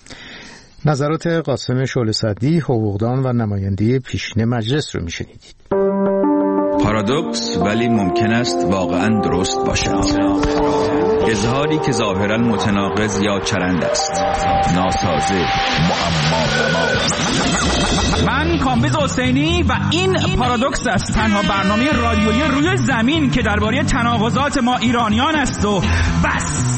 نظرات قاسم شعله سعدی، حقوقدان و نماینده پیشین مجلس رو میشنیدید. پارادوکس ولی ممکن است واقعا درست باشد. اظهاری که ظاهرا متناقض یا چرند است، ناسازه، معما. من کامبیز حسینی و این پارادوکس است، تنها برنامه رادیویی روی زمین که درباره تناقضات ما ایرانیان است و بس.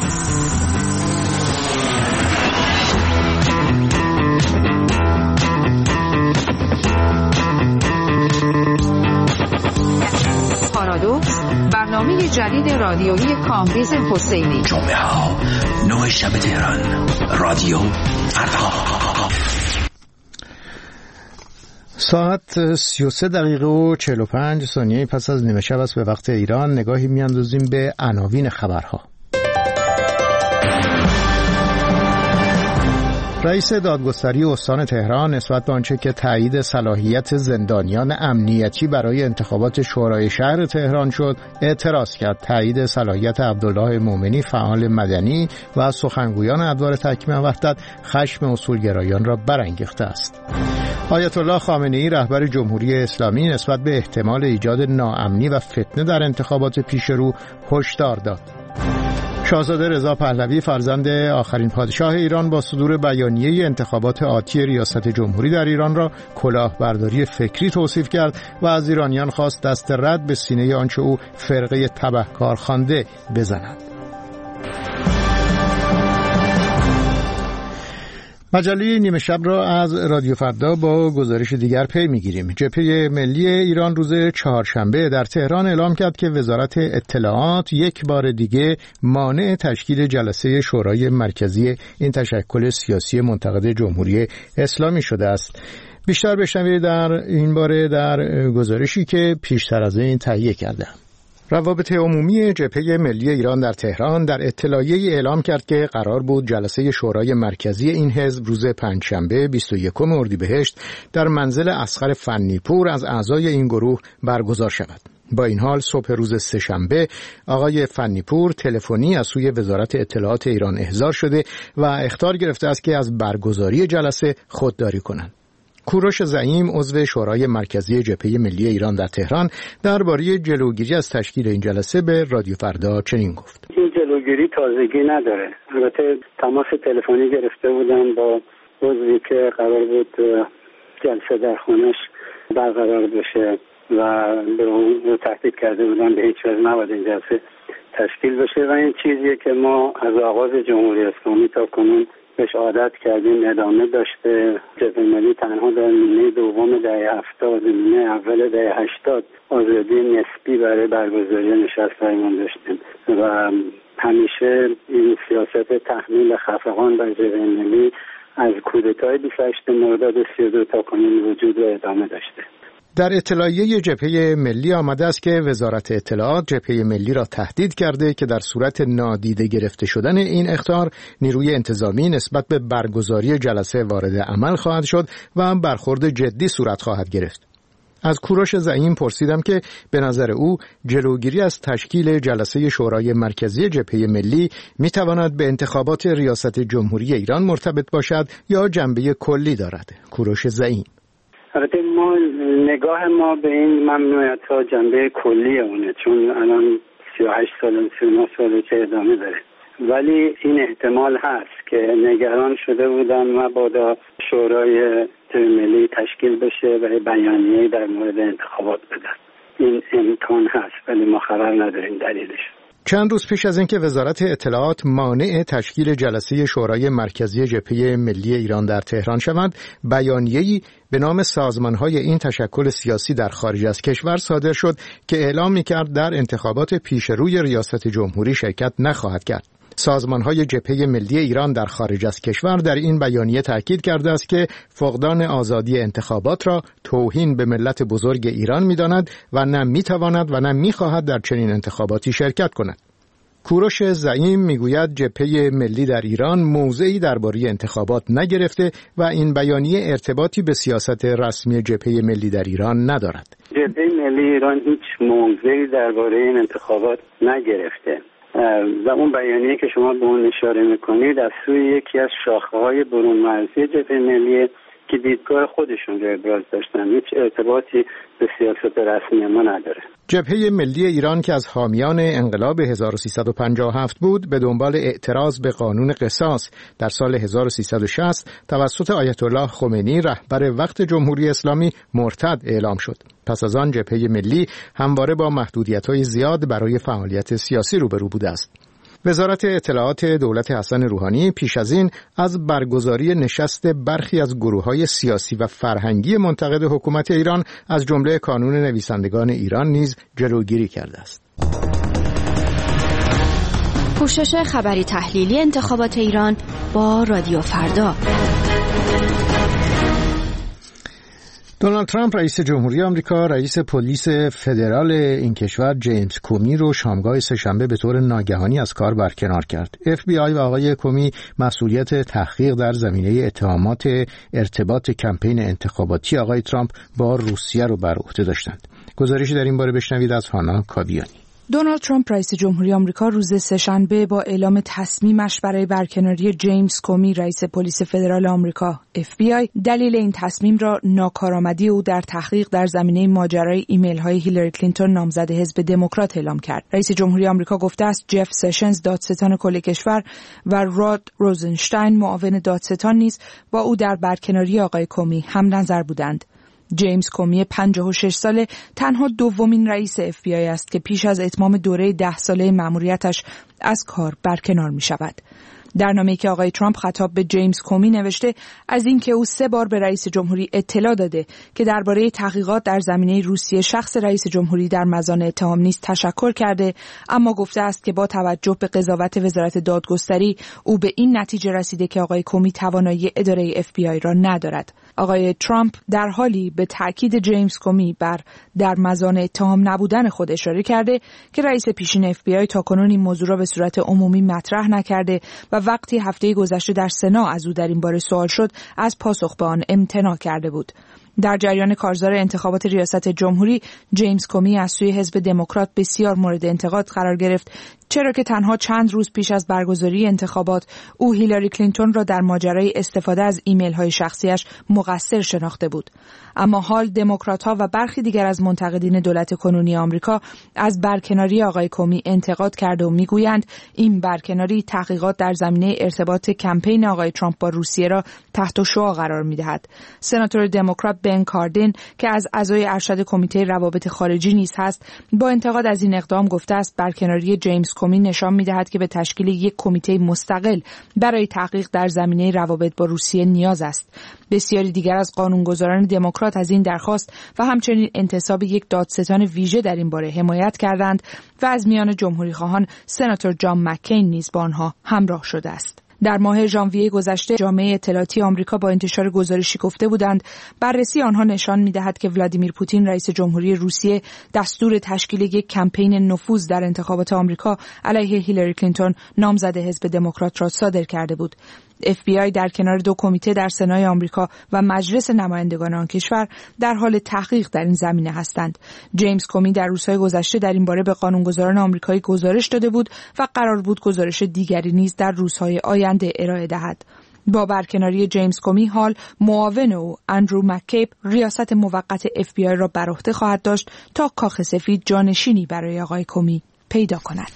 پارادوکس، برنامه جدید رادیویی کامبیز حسینی. جمعه ها 9 شب تهران، رادیو فردا. ساعت 33 دقیقه و 45 ثانیه پس از نیمه شب است به وقت ایران. نگاهی میاندازیم به عناوین خبرها. رئیس دادگستری استان تهران نسبت به آنچه که تایید صلاحیت زندانیان امنیتی برای انتخابات شورای شهر تهران شد اعتراض کرد. تایید صلاحیت عبدالله مومنی فعال مدنی و سخنگویان ادوار تحکیم وحدت خشم اصولگرایان را برانگیخته است. آیت الله خامنه‌ای رهبر جمهوری اسلامی نسبت به احتمال ایجاد ناامنی و فتنه در انتخابات پیشرو هشدار داد. شاهزاده رضا پهلوی فرزند آخرین پادشاه ایران با صدور بیانیه انتخابات آتی ریاست جمهوری در ایران را کلاهبرداری فکری توصیف کرد و از ایرانیان خواست دست رد به سینه آنچه او فرقه تبهکار خوانده بزنند. مجله نیمه شب را از رادیو فردا با گزارش دیگر پی می‌گیریم. جبهه ملی ایران روز چهارشنبه در تهران اعلام کرد که وزارت اطلاعات یک بار دیگه مانع تشکیل جلسه شورای مرکزی این تشکل سیاسی منتقد جمهوری اسلامی شده است. بیشتر بشنوید در این باره در گزارشی که پیشتر از این تهیه کردم. روابط عمومی جبهه ملی ایران در تهران در اطلاعیه‌ای اعلام کرد که قرار بود جلسه شورای مرکزی این حزب روز پنجشنبه 21 اردیبهشت در منزل اصغر فنیپور از اعضای این گروه برگزار شود. با این حال صبح روز سه‌شنبه آقای فنیپور تلفنی از سوی وزارت اطلاعات ایران احضار شده و اخطار گرفته است که از برگزاری جلسه خودداری کنند. کوروش زعیم عضو شورای مرکزی جبهه ملی ایران در تهران درباره جلوگیری از تشکیل این جلسه به رادیو فردا چنین گفت: این جلوگیری تازگی نداره. البته تماس تلفنی گرفته بودم با عضوی که قرار بود جلسه در خونش برقرار بشه و به اون تهدید کرده بودن به هیچ وجه نباید این جلسه تشکیل بشه و این چیزیه که ما از آغاز جمهوری اسلامی تا کنون بهش عادت کردیم، ادامه داشته. جبهه ملی تنها در نیمه دوم دهه 70 و نیمه اول دهه 80 آزادی نسبی برای برگزاری نشست‌هایمان داشتیم و همیشه این سیاست تحمیل خفقان بر جبهه ملی از کودتای 28 مرداد 32 تا کنون وجود و ادامه داشته. در اطلاعیه جبهه ملی آمده است که وزارت اطلاعات جبهه ملی را تهدید کرده که در صورت نادیده گرفته شدن این اخطار نیروی انتظامی نسبت به برگزاری جلسه وارد عمل خواهد شد و برخورد جدی صورت خواهد گرفت. از کوروش زعیم پرسیدم که به نظر او جلوگیری از تشکیل جلسه شورای مرکزی جبهه ملی میتواند به انتخابات ریاست جمهوری ایران مرتبط باشد یا جنبه کلی دارد. کوروش زعیم: البته نگاه ما به این ممنوعیت‌ها جنبه کلی اونه، چون الان 38 سال 39 ساله که ادامه داره، ولی این احتمال هست که نگران شده بودن مبادا شورای ملی تشکیل بشه و بیانیه‌ای در مورد انتخابات بدن. این امکان هست ولی ما خبر نداریم دلیلش. چند روز پیش از اینکه وزارت اطلاعات مانع تشکیل جلسه شورای مرکزی جبهه ملی ایران در تهران شود، بیانیه‌ای به نام سازمان‌های این تشکل سیاسی در خارج از کشور صادر شد که اعلام می‌کرد در انتخابات پیشروی ریاست جمهوری شرکت نخواهد کرد. سازمان‌های جبهه ملی ایران در خارج از کشور در این بیانیه تاکید کرده است که فقدان آزادی انتخابات را توهین به ملت بزرگ ایران می‌داند و نه می‌تواند و نه می‌خواهد در چنین انتخاباتی شرکت کند. کوروش زعیم میگوید جبهه ملی در ایران موضعی درباره انتخابات نگرفته و این بیانیه ارتباطی به سیاست رسمی جبهه ملی در ایران ندارد. جبهه ملی ایران هیچ موضعی درباره این انتخابات نگرفته و اون بیانیه که شما به اون اشاره میکنید از سوی یکی از شاخه‌های برون مرزی جبهه ملی که دیدگاه خودشون رو ابراز داشتن، هیچ ارتباطی به سیاست رسمی ما نداره. جبهه ملی ایران که از حامیان انقلاب 1357 بود، به دنبال اعتراض به قانون قصاص در سال 1360 توسط آیت الله خمینی رهبر وقت جمهوری اسلامی مرتد اعلام شد. پس از آن جبهه ملی همواره با محدودیت‌های زیاد برای فعالیت سیاسی روبرو بوده است. وزارت اطلاعات دولت حسن روحانی پیش از این از برگزاری نشست برخی از گروه‌های سیاسی و فرهنگی منتقد حکومت ایران از جمله کانون نویسندگان ایران نیز جلوگیری کرده است. پوشش خبری تحلیلی انتخابات ایران با رادیو فردا. دونالد ترامپ رئیس جمهوری آمریکا رئیس پلیس فدرال این کشور جیمز کومی رو شامگاه سه‌شنبه به طور ناگهانی از کار برکنار کرد. FBI و آقای کومی مسئولیت تحقیق در زمینه اتهامات ارتباط کمپین انتخاباتی آقای ترامپ با روسیه رو بر عهده داشتند. گزارشی در این باره بشنوید از هانا کاویانی. دونالد ترامپ رئیس جمهوری آمریکا روز سه‌شنبه با اعلام تصمیمش برای برکناری جیمز کومی رئیس پلیس فدرال آمریکا FBI دلیل این تصمیم را ناکارآمدی او در تحقیق در زمینه ماجرای ایمیل‌های هیلاری کلینتون نامزد حزب دموکرات اعلام کرد. رئیس جمهوری آمریکا گفته است جف سشنز دادستان کل کشور و راد روزنشتاین معاون دادستان نیز با او در برکناری آقای کومی هم نظر بودند. جیمز کومی 56 ساله تنها دومین رئیس FBI است که پیش از اتمام دوره 10 ساله مأموریتش از کار برکنار می شود. در نامه‌ای که آقای ترامپ خطاب به جیمز کومی نوشته از اینکه او 3 بار به رئیس جمهوری اطلاع داده که درباره تحقیقات در زمینه روسیه شخص رئیس جمهوری در مزان اتهام نیست تشکر کرده، اما گفته است که با توجه به قضاوت وزارت دادگستری او به این نتیجه رسیده که آقای کومی توانایی اداره FBI را ندارد. آقای ترامپ در حالی به تاکید جیمز کومی بر در مزان اتهام نبودن خود اشاره کرده که رئیس پیشین FBI تاکنون این موضوع را به صورت عمومی مطرح نکرده و وقتی هفته گذشته در سنا از او در این باره سوال شد از پاسخ به آن امتناع کرده بود. در جریان کارزار انتخابات ریاست جمهوری جیمز کومی از سوی حزب دموکرات بسیار مورد انتقاد قرار گرفت، چرا که تنها چند روز پیش از برگزاری انتخابات او هیلاری کلینتون را در ماجرای استفاده از ایمیل‌های شخصیش مقصر شناخته بود. اما حال دموکرات‌ها و برخی دیگر از منتقدین دولت کنونی آمریکا از برکناری آقای کومی انتقاد کرده و میگویند این برکناری تحقیقات در زمینه ارتباط کمپین آقای ترامپ با روسیه را تحت شعاع قرار می‌دهد. سناتور دموکرات بن کاردین که از اعضای ارشد کمیته روابط خارجی نیز هست، با انتقاد از این اقدام گفته است برکناری جیمز کومی نشان می‌دهد که به تشکیل یک کمیته مستقل برای تحقیق در زمینه روابط با روسیه نیاز است. بسیاری دیگر از قانونگذاران دموکرات از این درخواست و همچنین انتصاب یک دادستان ویژه در این باره حمایت کردند و از میان جمهوریخواهان سناتور جان مکین نیز با آنها همراه شده است. در ماه ژانویه گذشته جامعه اطلاعاتی آمریکا با انتشار گزارشی گفته بودند بررسی آنها نشان می‌دهد که ولادیمیر پوتین رئیس جمهوری روسیه دستور تشکیل یک کمپین نفوذ در انتخابات آمریکا علیه هیلاری کلینتون نامزد حزب دموکرات را صادر کرده بود. FBI در کنار 2 کمیته در سنای آمریکا و مجلس نمایندگان آن کشور در حال تحقیق در این زمینه هستند. جیمز کومی در روزهای گذشته در این باره به قانونگذاران آمریکایی گزارش داده بود و قرار بود گزارش دیگری نیز در روزهای آینده ارائه دهد. با برکناری جیمز کومی حال معاون او اندرو مککیب ریاست موقت FBI را بر عهده خواهد داشت تا کاخ سفید جانشینی برای آقای کومی پیدا کند.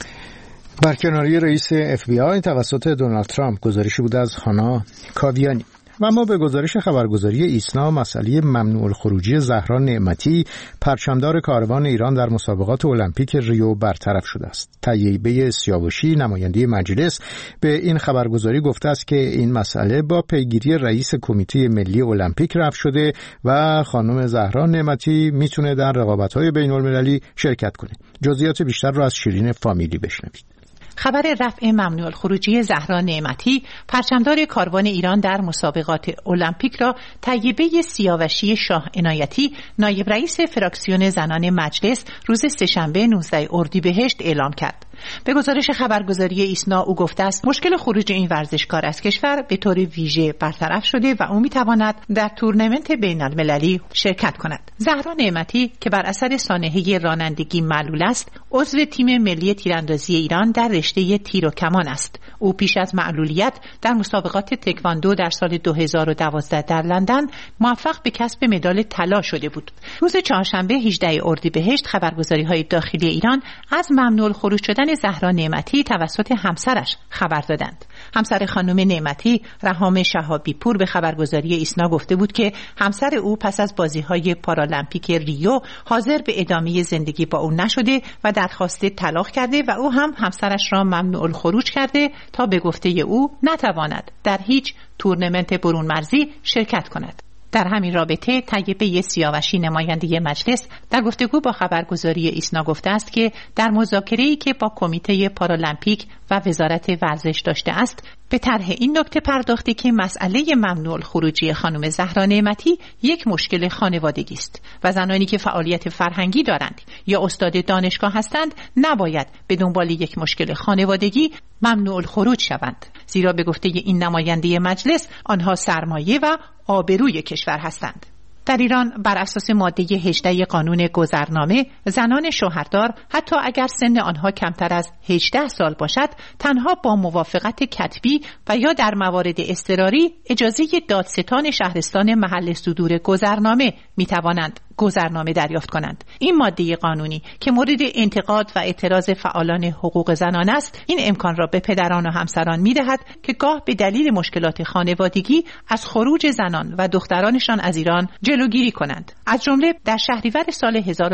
برکناری رئیس FBI توسط دونالد ترامپ گزارشی بود از هانا کاویانی. و اما به گزارش خبرگزاری ایسنا مسئله ممنوع الخروجی زهرا نعمتی پرچمدار کاروان ایران در مسابقات المپیک ریو برطرف شده است. طیبه سیاوشی نماینده مجلس به این خبرگزاری گفته است که این مسئله با پیگیری رئیس کمیته ملی المپیک رفع شده و خانم زهرا نعمتی میتونه در رقابت‌های بین‌المللی شرکت کنه. جزئیات بیشتر رو از شیرین فامیلی بشنوید. خبر رفع ممنوع الخروجی زهرا نعمتی پرچمدار کاروان ایران در مسابقات المپیک را طیبه سیاوشی شاه عنایتی نایب رئیس فراکسیون زنان مجلس روز سه‌شنبه 19 اردیبهشت اعلام کرد. به گزارش خبرگزاری ایسنا او گفته است مشکل خروج این ورزشکار از کشور به طور ویژه برطرف شده و او میتواند در تورنمنت بین‌المللی شرکت کند. زهرا نعمتی که بر اثر سانحه رانندگی معلول است، عضو تیم ملی تیراندازی ایران در رشته تیر و کمان است. او پیش از معلولیت در مسابقات تکواندو در سال 2012 در لندن موفق به کسب مدال طلا شده بود. روز چهارشنبه 18 اردیبهشت خبرگزاری‌های داخلی ایران از ممنوع الخروج شدن زهرا نعمتی توسط همسرش خبر دادند. همسر خانم نعمتی رهام شهابی پور به خبرگزاری ایسنا گفته بود که همسر او پس از بازی‌های پارالمپیک ریو حاضر به ادامه زندگی با او نشده و درخواست طلاق کرده و او هم همسرش را ممنوع الخروج کرده تا به گفته او نتواند در هیچ تورنمنت برون مرزی شرکت کند. در همین رابطه طیبه سیاوشی نماینده مجلس در گفتگو با خبرگزاری ایسنا گفته است که در مذاکره‌ای که با کمیته پارالمپیک و وزارت ورزش داشته است به طرح این نکته پرداخته که مسئله ممنوع الخروجی خانم زهرا نعمتی یک مشکل خانوادگی است و زنانی که فعالیت فرهنگی دارند یا استاد دانشگاه هستند نباید به دنبال یک مشکل خانوادگی ممنوع الخروج شوند، زیرا به گفته این نماینده مجلس آنها سرمایه و آبروی کشور هستند. در ایران بر اساس ماده 18 قانون گذرنامه زنان شوهردار حتی اگر سن آنها کمتر از 18 سال باشد تنها با موافقت کتبی و یا در موارد اضطراری اجازه دادستان شهرستان محل صدور گذرنامه می توانند گذرنامه دریافت کنند. این ماده قانونی که مورد انتقاد و اعتراض فعالان حقوق زنان است، این امکان را به پدران و همسران می‌دهد که گاه به دلیل مشکلات خانوادگی از خروج زنان و دخترانشان از ایران جلوگیری کنند. از جمله در شهریور سال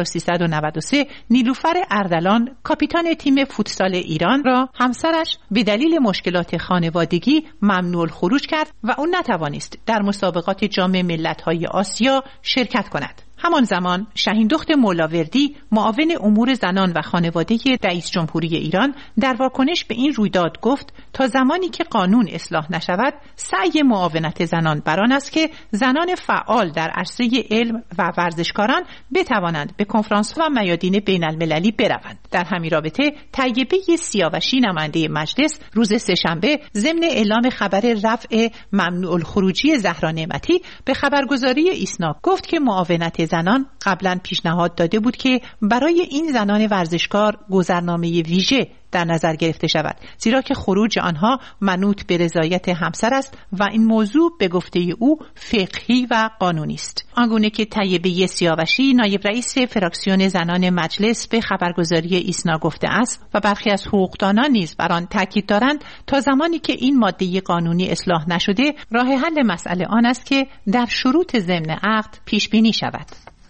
1393 نیلوفر اردلان کاپیتان تیم فوتسال ایران را همسرش به دلیل مشکلات خانوادگی ممنوع الخروج کرد و او نتوانست در مسابقات جام ملت‌های آسیا شرکت کند. همان زمان شهین دخت مولاوردی معاون امور زنان و خانواده رئیس جمهوری ایران در واکنش به این رویداد گفت تا زمانی که قانون اصلاح نشود سعی معاونت زنان بر آن است که زنان فعال در عرصه علم و ورزشکاران بتوانند به کنفرانس و میادین بین المللی بروند. در همین رابطه طیبه سیاوشی نماینده مجلس روز سه‌شنبه ضمن اعلام خبر رفع ممنوع الخروجی زهرا نعمتی به خبرگزاری ایسنا گفت که معاونت زنان قبلا پیشنهاد داده بود که برای این زنان ورزشکار گذرنامه ویژه در نظر گرفته شود، زیرا که خروج آنها منوط به رضایت همسر است و این موضوع به گفته او فقهی و قانونی است. آنگونه که طیبه سیاوشی نایب رئیس فراکسیون زنان مجلس به خبرگزاری ایسنا گفته است و برخی از حقوقدانان نیز بر آن تاکید دارند تا زمانی که این ماده قانونی اصلاح نشده راه حل مسئله آن است که در شروط ضمن عقد پیش بینی شود.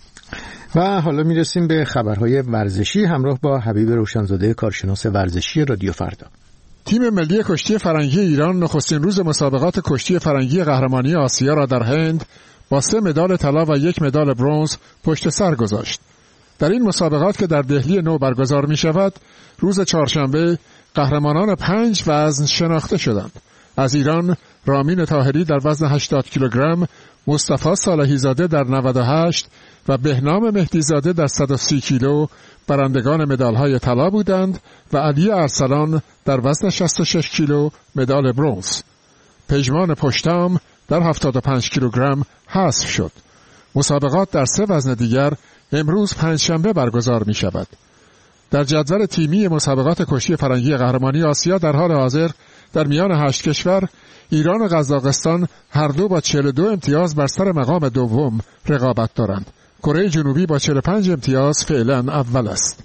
و حالا میرسیم به خبرهای ورزشی همراه با حبیب روشنزاده کارشناس ورزشی رادیو فردا. تیم ملی کشتی فرنگی ایران نخستین روز مسابقات کشتی فرنگی قهرمانی آسیا را در هند با 3 مدال طلا و 1 مدال برنز پشت سر گذاشت. در این مسابقات که در دهلی نو برگزار می شود، روز چهارشنبه قهرمانان 5 وزن شناخته شدند. از ایران رامین طاهری در وزن 80 کیلوگرم، مصطفی صالحی زاده در 98 و بهنام مهدی زاده در 130 کیلو برندگان مدال‌های طلا بودند و علی ارسلان در وزن 66 کیلو مدال برنز. پژمان پشتام در 75 کیلوگرم حذف شد. مسابقات در 3 وزن دیگر امروز پنجشنبه برگزار می شود. در جدول تیمی مسابقات کشتی فرنگی قهرمانی آسیا در حال حاضر در میان 8 کشور ایران و قزاقستان هر دو با 42 امتیاز بر سر مقام دوم رقابت دارند. کره جنوبی با 45 امتیاز فعلا اول است.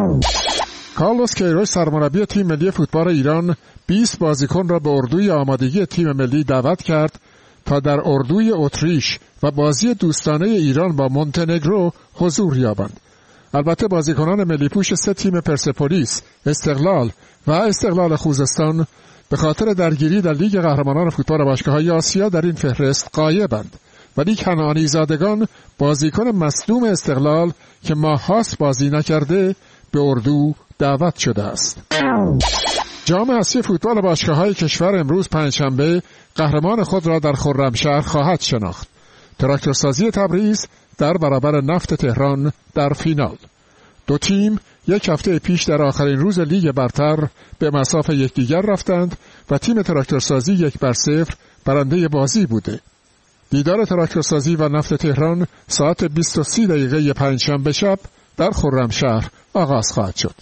کارلوس کیروش سرمربی تیم ملی فوتبال ایران 20 بازیکن را به اردوی آمادگی تیم ملی دعوت کرد تا در اردوی اتریش و بازی دوستانه ایران با مونتنگرو حضور یابند. البته بازیکنان ملی پوش 3 تیم پرسپولیس، استقلال و استقلال خوزستان به خاطر درگیری در لیگ قهرمانان فوتبال باشگاه‌های آسیا در این فهرست غایبند، ولی کنعانی زادگان بازیکن مصدوم استقلال که ماه‌هاست بازی نکرده به اردو دعوت شده است. جام اسیای فوتبال باشگاه‌های کشور امروز پنجشنبه قهرمان خود را در خرمشهر خواهد شناخت. تراکتورسازی تبریز در برابر نفت تهران در فینال. دو تیم یک هفته پیش در آخرین روز لیگ برتر به مساف یکدیگر رفتند و تیم تراکتورسازی 1-0 برنده بازی بوده. دیدار تراکتورسازی و نفت تهران ساعت 23 پنجشنبه شب در خرمشهر آغاز خواهد شد.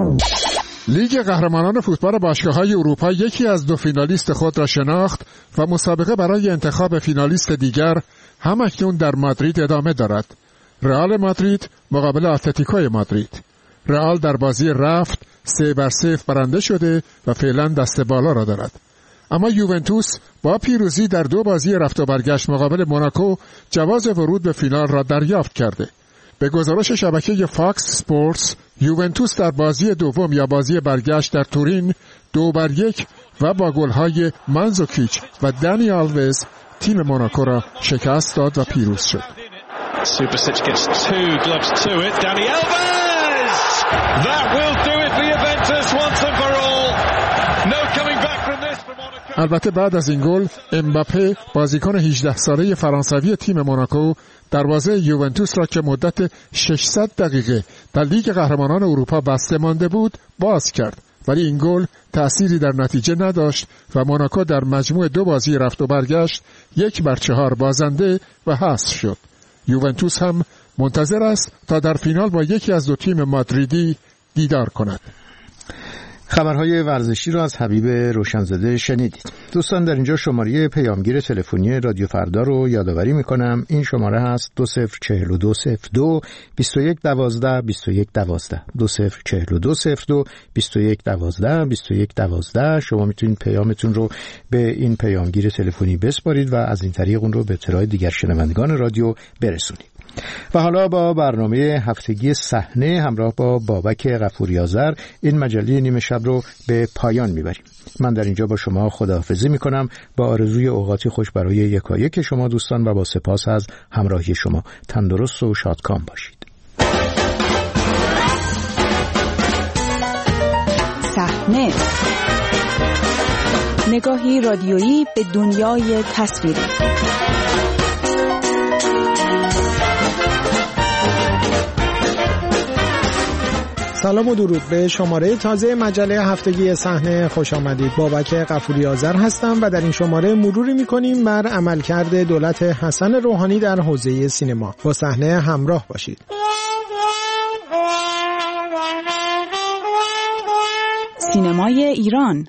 لیگ قهرمانان فوتبال باشگاه‌های اروپا یکی از 2 فینالیست خود را شناخت و مسابقه برای انتخاب فینالیست دیگر همکنون در مادرید ادامه دارد. رئال مادرید مقابل اتلتیکو مادرید. رئال در بازی رفت 3-0 برنده شده و فعلا دست بالا را دارد. اما یوونتوس با پیروزی در 2 بازی رفت و برگشت مقابل موناکو جواز ورود به فینال را دریافت کرده. به گزارش شبکه فاکس سپورتس، یوونتوس در بازی دوم یا بازی برگشت در تورین 2-1 و با گل‌های منزوکیچ و دانی آلوز تیم موناکو را شکست داد و پیروز شد. Supersic gets 2 gloves to it. Dani Alves! That will do it for Juventus once and for all. No coming back from this for Monaco. البته بعد از این گل امباپه بازیکن 18 ساله فرانسوی تیم موناکو دروازه یوونتوس را که مدت 600 دقیقه در لیگ قهرمانان اروپا بسته مانده بود باز کرد، ولی این گل تأثیری در نتیجه نداشت و موناکو در مجموع 2 بازی رفت و برگشت 1-4 بازنده و حذف شد. یوونتوس هم منتظر است تا در فینال با یکی از 2 تیم مادریدی دیدار کند. خبرهای ورزشی را از حبیب روشنزاده شنیدید. دوستان، در اینجا شماره پیامگیر تلفنی رادیو فردا رو یادآوری میکنم. این شماره هست 204202 2112 2112 204202 2112 2112. شما میتونید پیامتون رو به این پیامگیر تلفنی بسپارید و از این طریق اون رو به اطلاع دیگر شنوندگان رادیو برسونید. و حالا با برنامه هفتگی صحنه همراه با بابک غفوری آذر این مجله نیمه شب رو به پایان میبریم. من در اینجا با شما خداحافظی میکنم با آرزوی اوقاتی خوش برای یکایک شما دوستان و با سپاس از همراهی شما. تندرست و شادکام باشید. صحنه، نگاهی رادیویی به دنیای تصویری. سلام و درود به شماره تازه مجله هفتگی صحنه خوش آمدید. بابک غفوری آذر هستم و در این شماره مروری می‌کنیم بر عملکرد دولت حسن روحانی در حوزه سینما. با صحنه همراه باشید. سینمای ایران.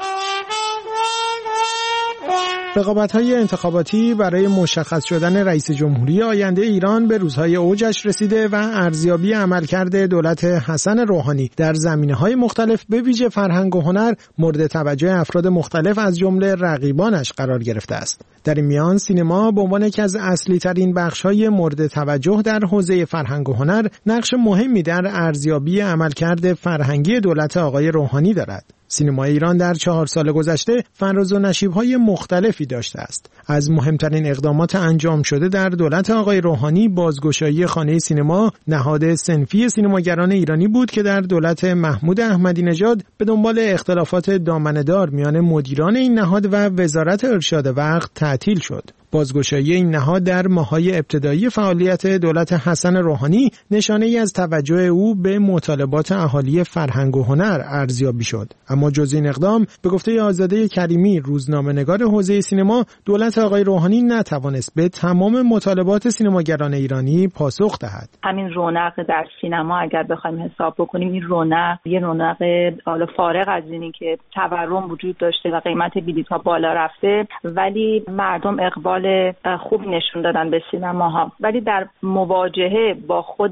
رقابت‌های انتخاباتی برای مشخص شدن رئیس جمهوری آینده ایران به روزهای اوجش رسیده و ارزیابی عملکرد دولت حسن روحانی در زمینه‌های مختلف به ویژه فرهنگ و هنر مورد توجه افراد مختلف از جمله رقیبانش قرار گرفته است. در این میان سینما به عنوان یکی از اصلی‌ترین بخش‌های مورد توجه در حوزه فرهنگ و هنر نقش مهمی در ارزیابی عملکرد فرهنگی دولت آقای روحانی دارد. سینمای ایران در 4 سال گذشته فراز و نشیب‌های مختلفی داشته است. از مهمترین اقدامات انجام شده در دولت آقای روحانی بازگشایی خانه سینما، نهاد صنفی سینماگران ایرانی بود که در دولت محمود احمدی نژاد به دنبال اختلافات دامنه‌دار میان مدیران این نهاد و وزارت ارشاد وقت تعطیل شد. بازگشایی این نهاد در ماه‌های ابتدایی فعالیت دولت حسن روحانی نشانه‌ای از توجه او به مطالبات اهالی فرهنگ و هنر ارزیابی شد. اما جز این اقدام به گفته آزاده کریمی، روزنامه‌نگار حوزه سینما، دولت آقای روحانی نتوانست به تمام مطالبات سینماگران ایرانی پاسخ دهد. همین رونق در سینما اگر بخوایم حساب بکنیم، این رونق یه رونق حالا فارغ از اینی که تورم وجود داشته و قیمت بلیط‌ها بالا رفته، ولی مردم اقبال خوب نشون دادن به سینماها، ولی در مواجهه با خود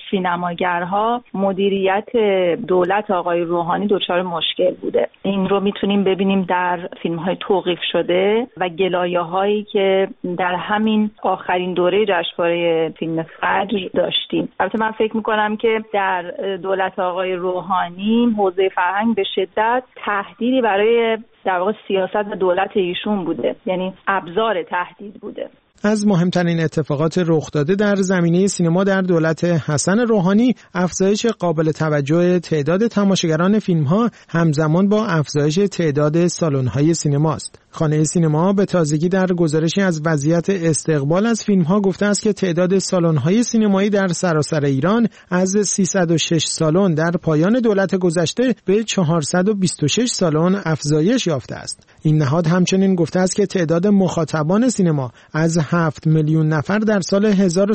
سینماگرها مدیریت دولت آقای روحانی دچار مشکل بوده. این رو میتونیم ببینیم در فیلم‌های توقیف شده و گلایه‌هایی که در همین آخرین دوره جشنواره فیلم فجر داشتیم. البته من فکر می‌کنم که در دولت آقای روحانی حوزه فرهنگ به شدت تهدیدی برای در واقع سیاست و دولت ایشون بوده، یعنی ابزار تهدید بوده. از مهمترین اتفاقات رخ داده در زمینه سینما در دولت حسن روحانی افزایش قابل توجه تعداد تماشاگران فیلم‌ها همزمان با افزایش تعداد سالن‌های سینماست. خانه سینما به تازگی در گزارشی از وضعیت استقبال از فیلم‌ها گفته است که تعداد سالن‌های سینمایی در سراسر ایران از 306 سالن در پایان دولت گذشته به 426 سالن افزایش یافته است. این نهاد همچنین گفته است که تعداد مخاطبان سینما از 7 میلیون نفر در سال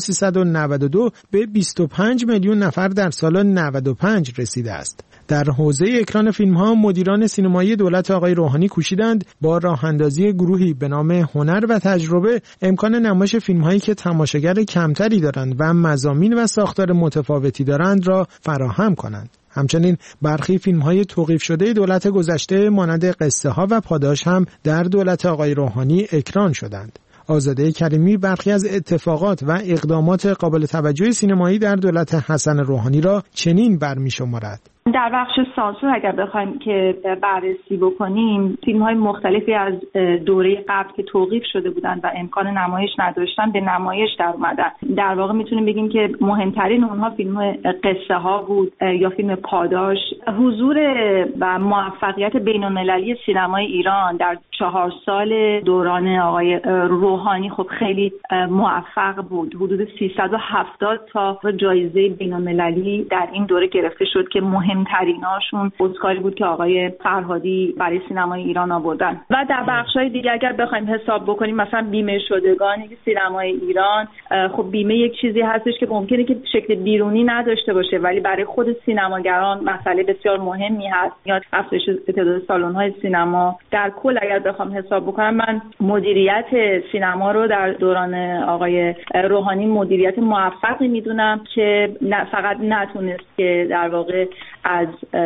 1392 به 25 میلیون نفر در سال 95 رسیده است. در حوزه اکران فیلم‌ها مدیران سینمایی دولت آقای روحانی کوشیدند با راه اندازی گروهی به نام هنر و تجربه امکان نمایش فیلم‌هایی که تماشاگر کمتری دارند و مضامین و ساختار متفاوتی دارند را فراهم کنند. همچنین برخی فیلم‌های توقیف شده دولت گذشته مانند قصه ها و پاداش هم در دولت آقای روحانی اکران شدند. آزاده کریمی برخی از اتفاقات و اقدامات قابل توجه سینمایی در دولت حسن روحانی را چنین برمی‌شمارد: در بخش سانسور اگر بخوایم که بررسی بکنیم، فیلم‌های مختلفی از دوره قبل که توقیف شده بودند و امکان نمایش نداشتن به نمایش در اومدن. در واقع میتونیم بگیم که مهمترین اونها فیلم قصه ها بود یا فیلم پاداش. حضور و موفقیت بین‌المللی سینمای ایران در 4 سال دوران آقای روحانی خب خیلی موفق بود. حدود 370 تا جایزه بین‌المللی در این دوره گرفته شد که مهمتریناشون اسکاری بود که آقای فرهادی برای سینمای ایران آوردن. و در بخش‌های دیگه اگر بخوایم حساب بکنیم، مثلا بیمه شدگانی که سینمای ایران، خب بیمه یک چیزی هستش که ممکنه که شکل بیرونی نداشته باشه ولی برای خود سینماگران مسئله بسیار مهمی هست. یا افزایش تعداد سالن‌های سینما. در کل اگر بخوام حساب بکنم، من مدیریت سینما رو در دوران آقای روحانی مدیریت موفقی میدونم که فقط نتونست که در واقع از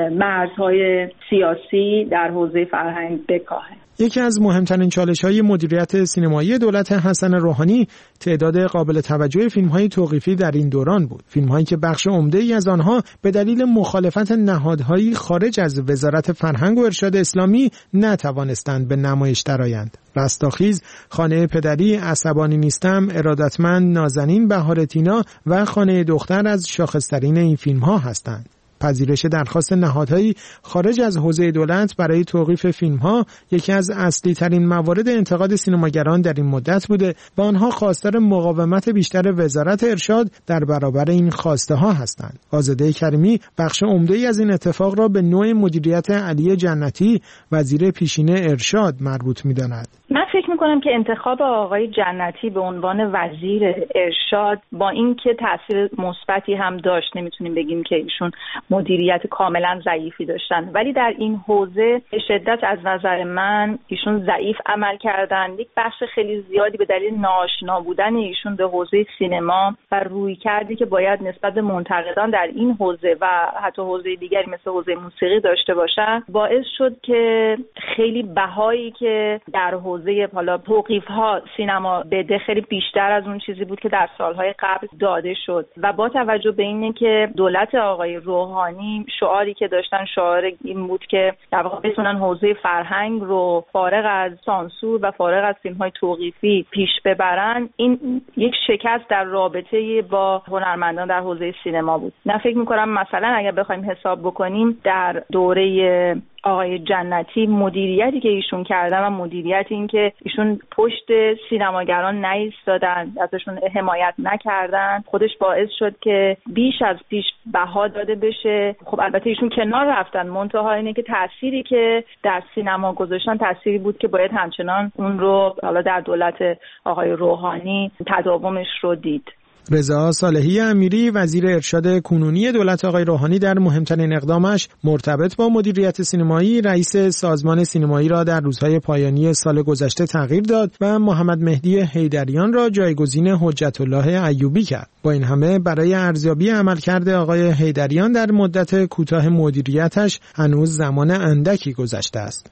مرزهای سیاسی در حوزه فرهنگ بکاهه. یکی از مهمترین چالش‌های مدیریت سینمایی دولت حسن روحانی تعداد قابل توجه فیلم‌های توقیفی در این دوران بود. فیلم‌هایی که بخش عمده‌ای از آنها به دلیل مخالفت نهادهایی خارج از وزارت فرهنگ و ارشاد اسلامی نتوانستند به نمایش درآیند. رستاخیز، خانه پدری، عصبانی نیستم، ارادتمند، نازنین، بهار تینا و خانه دختر از شاخص‌ترین این فیلم‌ها هستند. پذیرش درخواست نهادهایی خارج از حوزه دولت برای توقیف فیلم‌ها یکی از اصلی ترین موارد انتقاد سینماگران در این مدت بوده و آنها خواستار مقاومت بیشتر وزارت ارشاد در برابر این خواسته ها هستند. آزاده کریمی بخش عمده‌ای از این اتفاق را به نوع مدیریت علی جنتی وزیر پیشین ارشاد مربوط می‌داند. من فکر میکنم که انتخاب آقای جنتی به عنوان وزیر ارشاد با اینکه تاثیر مثبتی هم داشت، نمیتونیم بگیم که ایشون مدیریت کاملا ضعیفی داشتن، ولی در این حوزه به شدت از نظر من ایشون ضعیف عمل کردن. یک بخش خیلی زیادی به دلیل ناآشنا بودن ایشون به حوزه سینما و رویکردی که باید نسبت به منتقدان در این حوزه و حتی حوزه دیگری مثل حوزه موسیقی داشته باشن، باعث شد که خیلی بهایی که در حوزه حالا توقیف‌ها سینما بده خیلی بیشتر از اون چیزی بود که در سالهای قبل داده شد. و با توجه به اینه که دولت آقای روحانی شعاری که داشتن شعار این بود که در واقع بتونن حوزه فرهنگ رو فارغ از سانسور و فارغ از فیلم‌های توقیفی پیش ببرن، این یک شکست در رابطه با هنرمندان در حوزه سینما بود. نه فکر می‌کنم مثلا اگر بخوایم حساب بکنیم در دوره آقای جنتی مدیریتی که ایشون کردن و مدیریت این که ایشون پشت سینماگران نایستادن، ازشون حمایت نکردن، خودش باعث شد که بیش از پیش بها داده بشه. خب البته ایشون کنار رفتن، منتها اینه که تأثیری که در سینما گذاشتن تأثیری بود که باید همچنان اون رو حالا در دولت آقای روحانی تداومش رو دید. رضا صالحی امیری وزیر ارشاد کنونی دولت آقای روحانی در مهمترین اقدامش مرتبط با مدیریت سینمایی رئیس سازمان سینمایی را در روزهای پایانی سال گذشته تغییر داد و محمد مهدی حیدریان را جایگزین حجت الله ایوبی کرد. با این همه برای ارزیابی عملکرد آقای حیدریان در مدت کوتاه مدیریتش هنوز زمان اندکی گذشته است.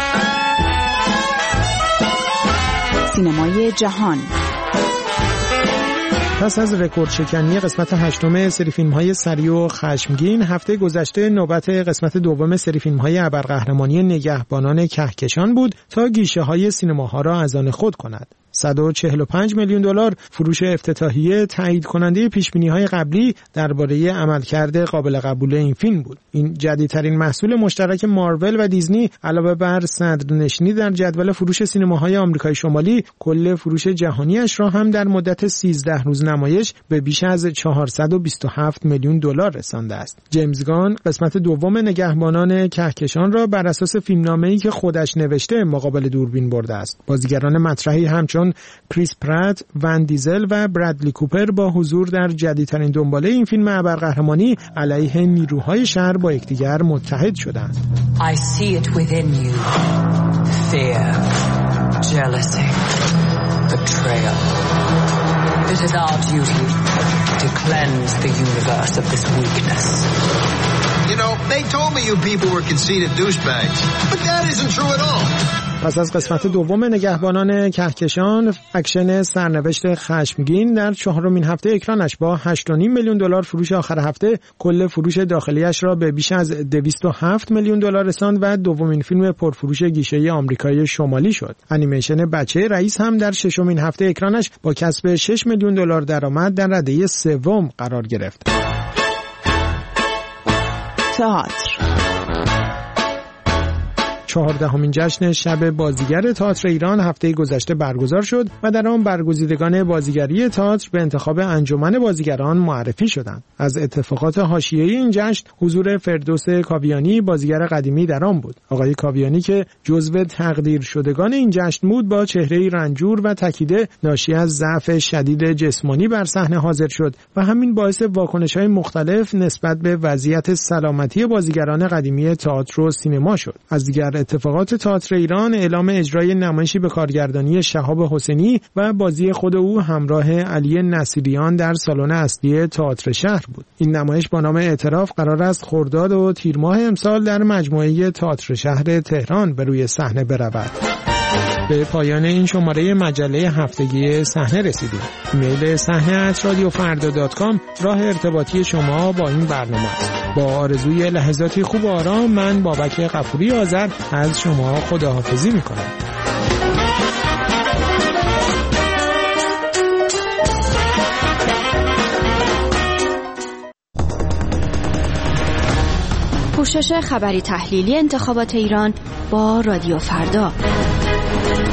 سینمای جهان. پس از رکورد شکنی قسمت 8 سری فیلم‌های سریع و خشمگین، هفته گذشته نوبت قسمت دوم سری فیلم‌های ابرقهرمانی نگهبانان کهکشان بود تا گیشه‌های سینماها را از آن خود کند. 145 میلیون دلار فروش افتتاحیه تایید کننده پیشبینی‌های قبلی درباره عملکرد قابل قبول این فیلم بود. این جدیدترین محصول مشترک مارول و دیزنی علاوه بر صدرنشینی در جدول فروش سینماهای آمریکای شمالی، کل فروش جهانیش را هم در مدت 13 روز نمایش به بیش از 427 میلیون دلار رسانده است. جیمز گان قسمت دوم نگهبانان کهکشان را بر اساس فیلمنامه‌ای که خودش نوشته مقابل دوربین برده است. بازیگران مطرحی همچون کریس پرات، ون دیزل و برادلی کوپر با حضور در جدیدترین دنباله این فیلم ابرقهرمانی علیه نیروهای شر با یکدیگر متحد شدند. I see it within you. Fear, jealousy, betrayal. It is our duty to cleanse the universe of this weakness. You know, they told me you people were conceited douchebags, but that isn't true at all. پس از قسمت دوم نگهبانان کهکشان، اکشن سرنوشت خشمگین در چهارمین هفته اکرانش با 8.5 میلیون دلار فروش آخر هفته کل فروش داخلیش را به بیش از 207 میلیون دلار رساند و دومین فیلم پرفروش گیشه‌ای آمریکای شمالی شد. انیمیشن بچه رئیس هم در ششمین هفته اکرانش با کسب 6 میلیون دلار درآمد در رده سوم قرار گرفت. تئاتر 14مین جشن شب بازیگر تئاتر ایران هفته گذشته برگزار شد و در آن برگزیدگان بازیگری تئاتر به انتخاب انجمن بازیگران معرفی شدند. از اتفاقات حاشیه‌ای این جشن حضور فردوس کاویانی بازیگر قدیمی در آن بود. آقای کاویانی که جزو تقدیر شدگان این جشن بود با چهره‌ای رنجور و تکیده ناشی از ضعف شدید جسمانی بر صحنه حاضر شد و همین باعث واکنش‌های مختلف نسبت به وضعیت سلامتی بازیگران قدیمی تئاتر و سینما شد. از دیگر اتفاقات تئاتر ایران اعلام اجرای نمایشی به کارگردانی شهاب حسینی و بازی خود او همراه علی نصیریان در سالن اصلی تئاتر شهر بود. این نمایش با نام اعتراف قرار است خرداد و تیر ماه امسال در مجموعه تئاتر شهر تهران به روی صحنه برود. به پایان این شماره مجله هفتگی صحنه رسیدیم. ایمیل صحنه@radiofarda.com راه ارتباطی شما با این برنامه است. با آرزوی لحظاتی خوب و آرام، من بابک غفوری آذر از شما خداحافظی میکنم. پوشش خبری تحلیلی انتخابات ایران با رادیو فردا.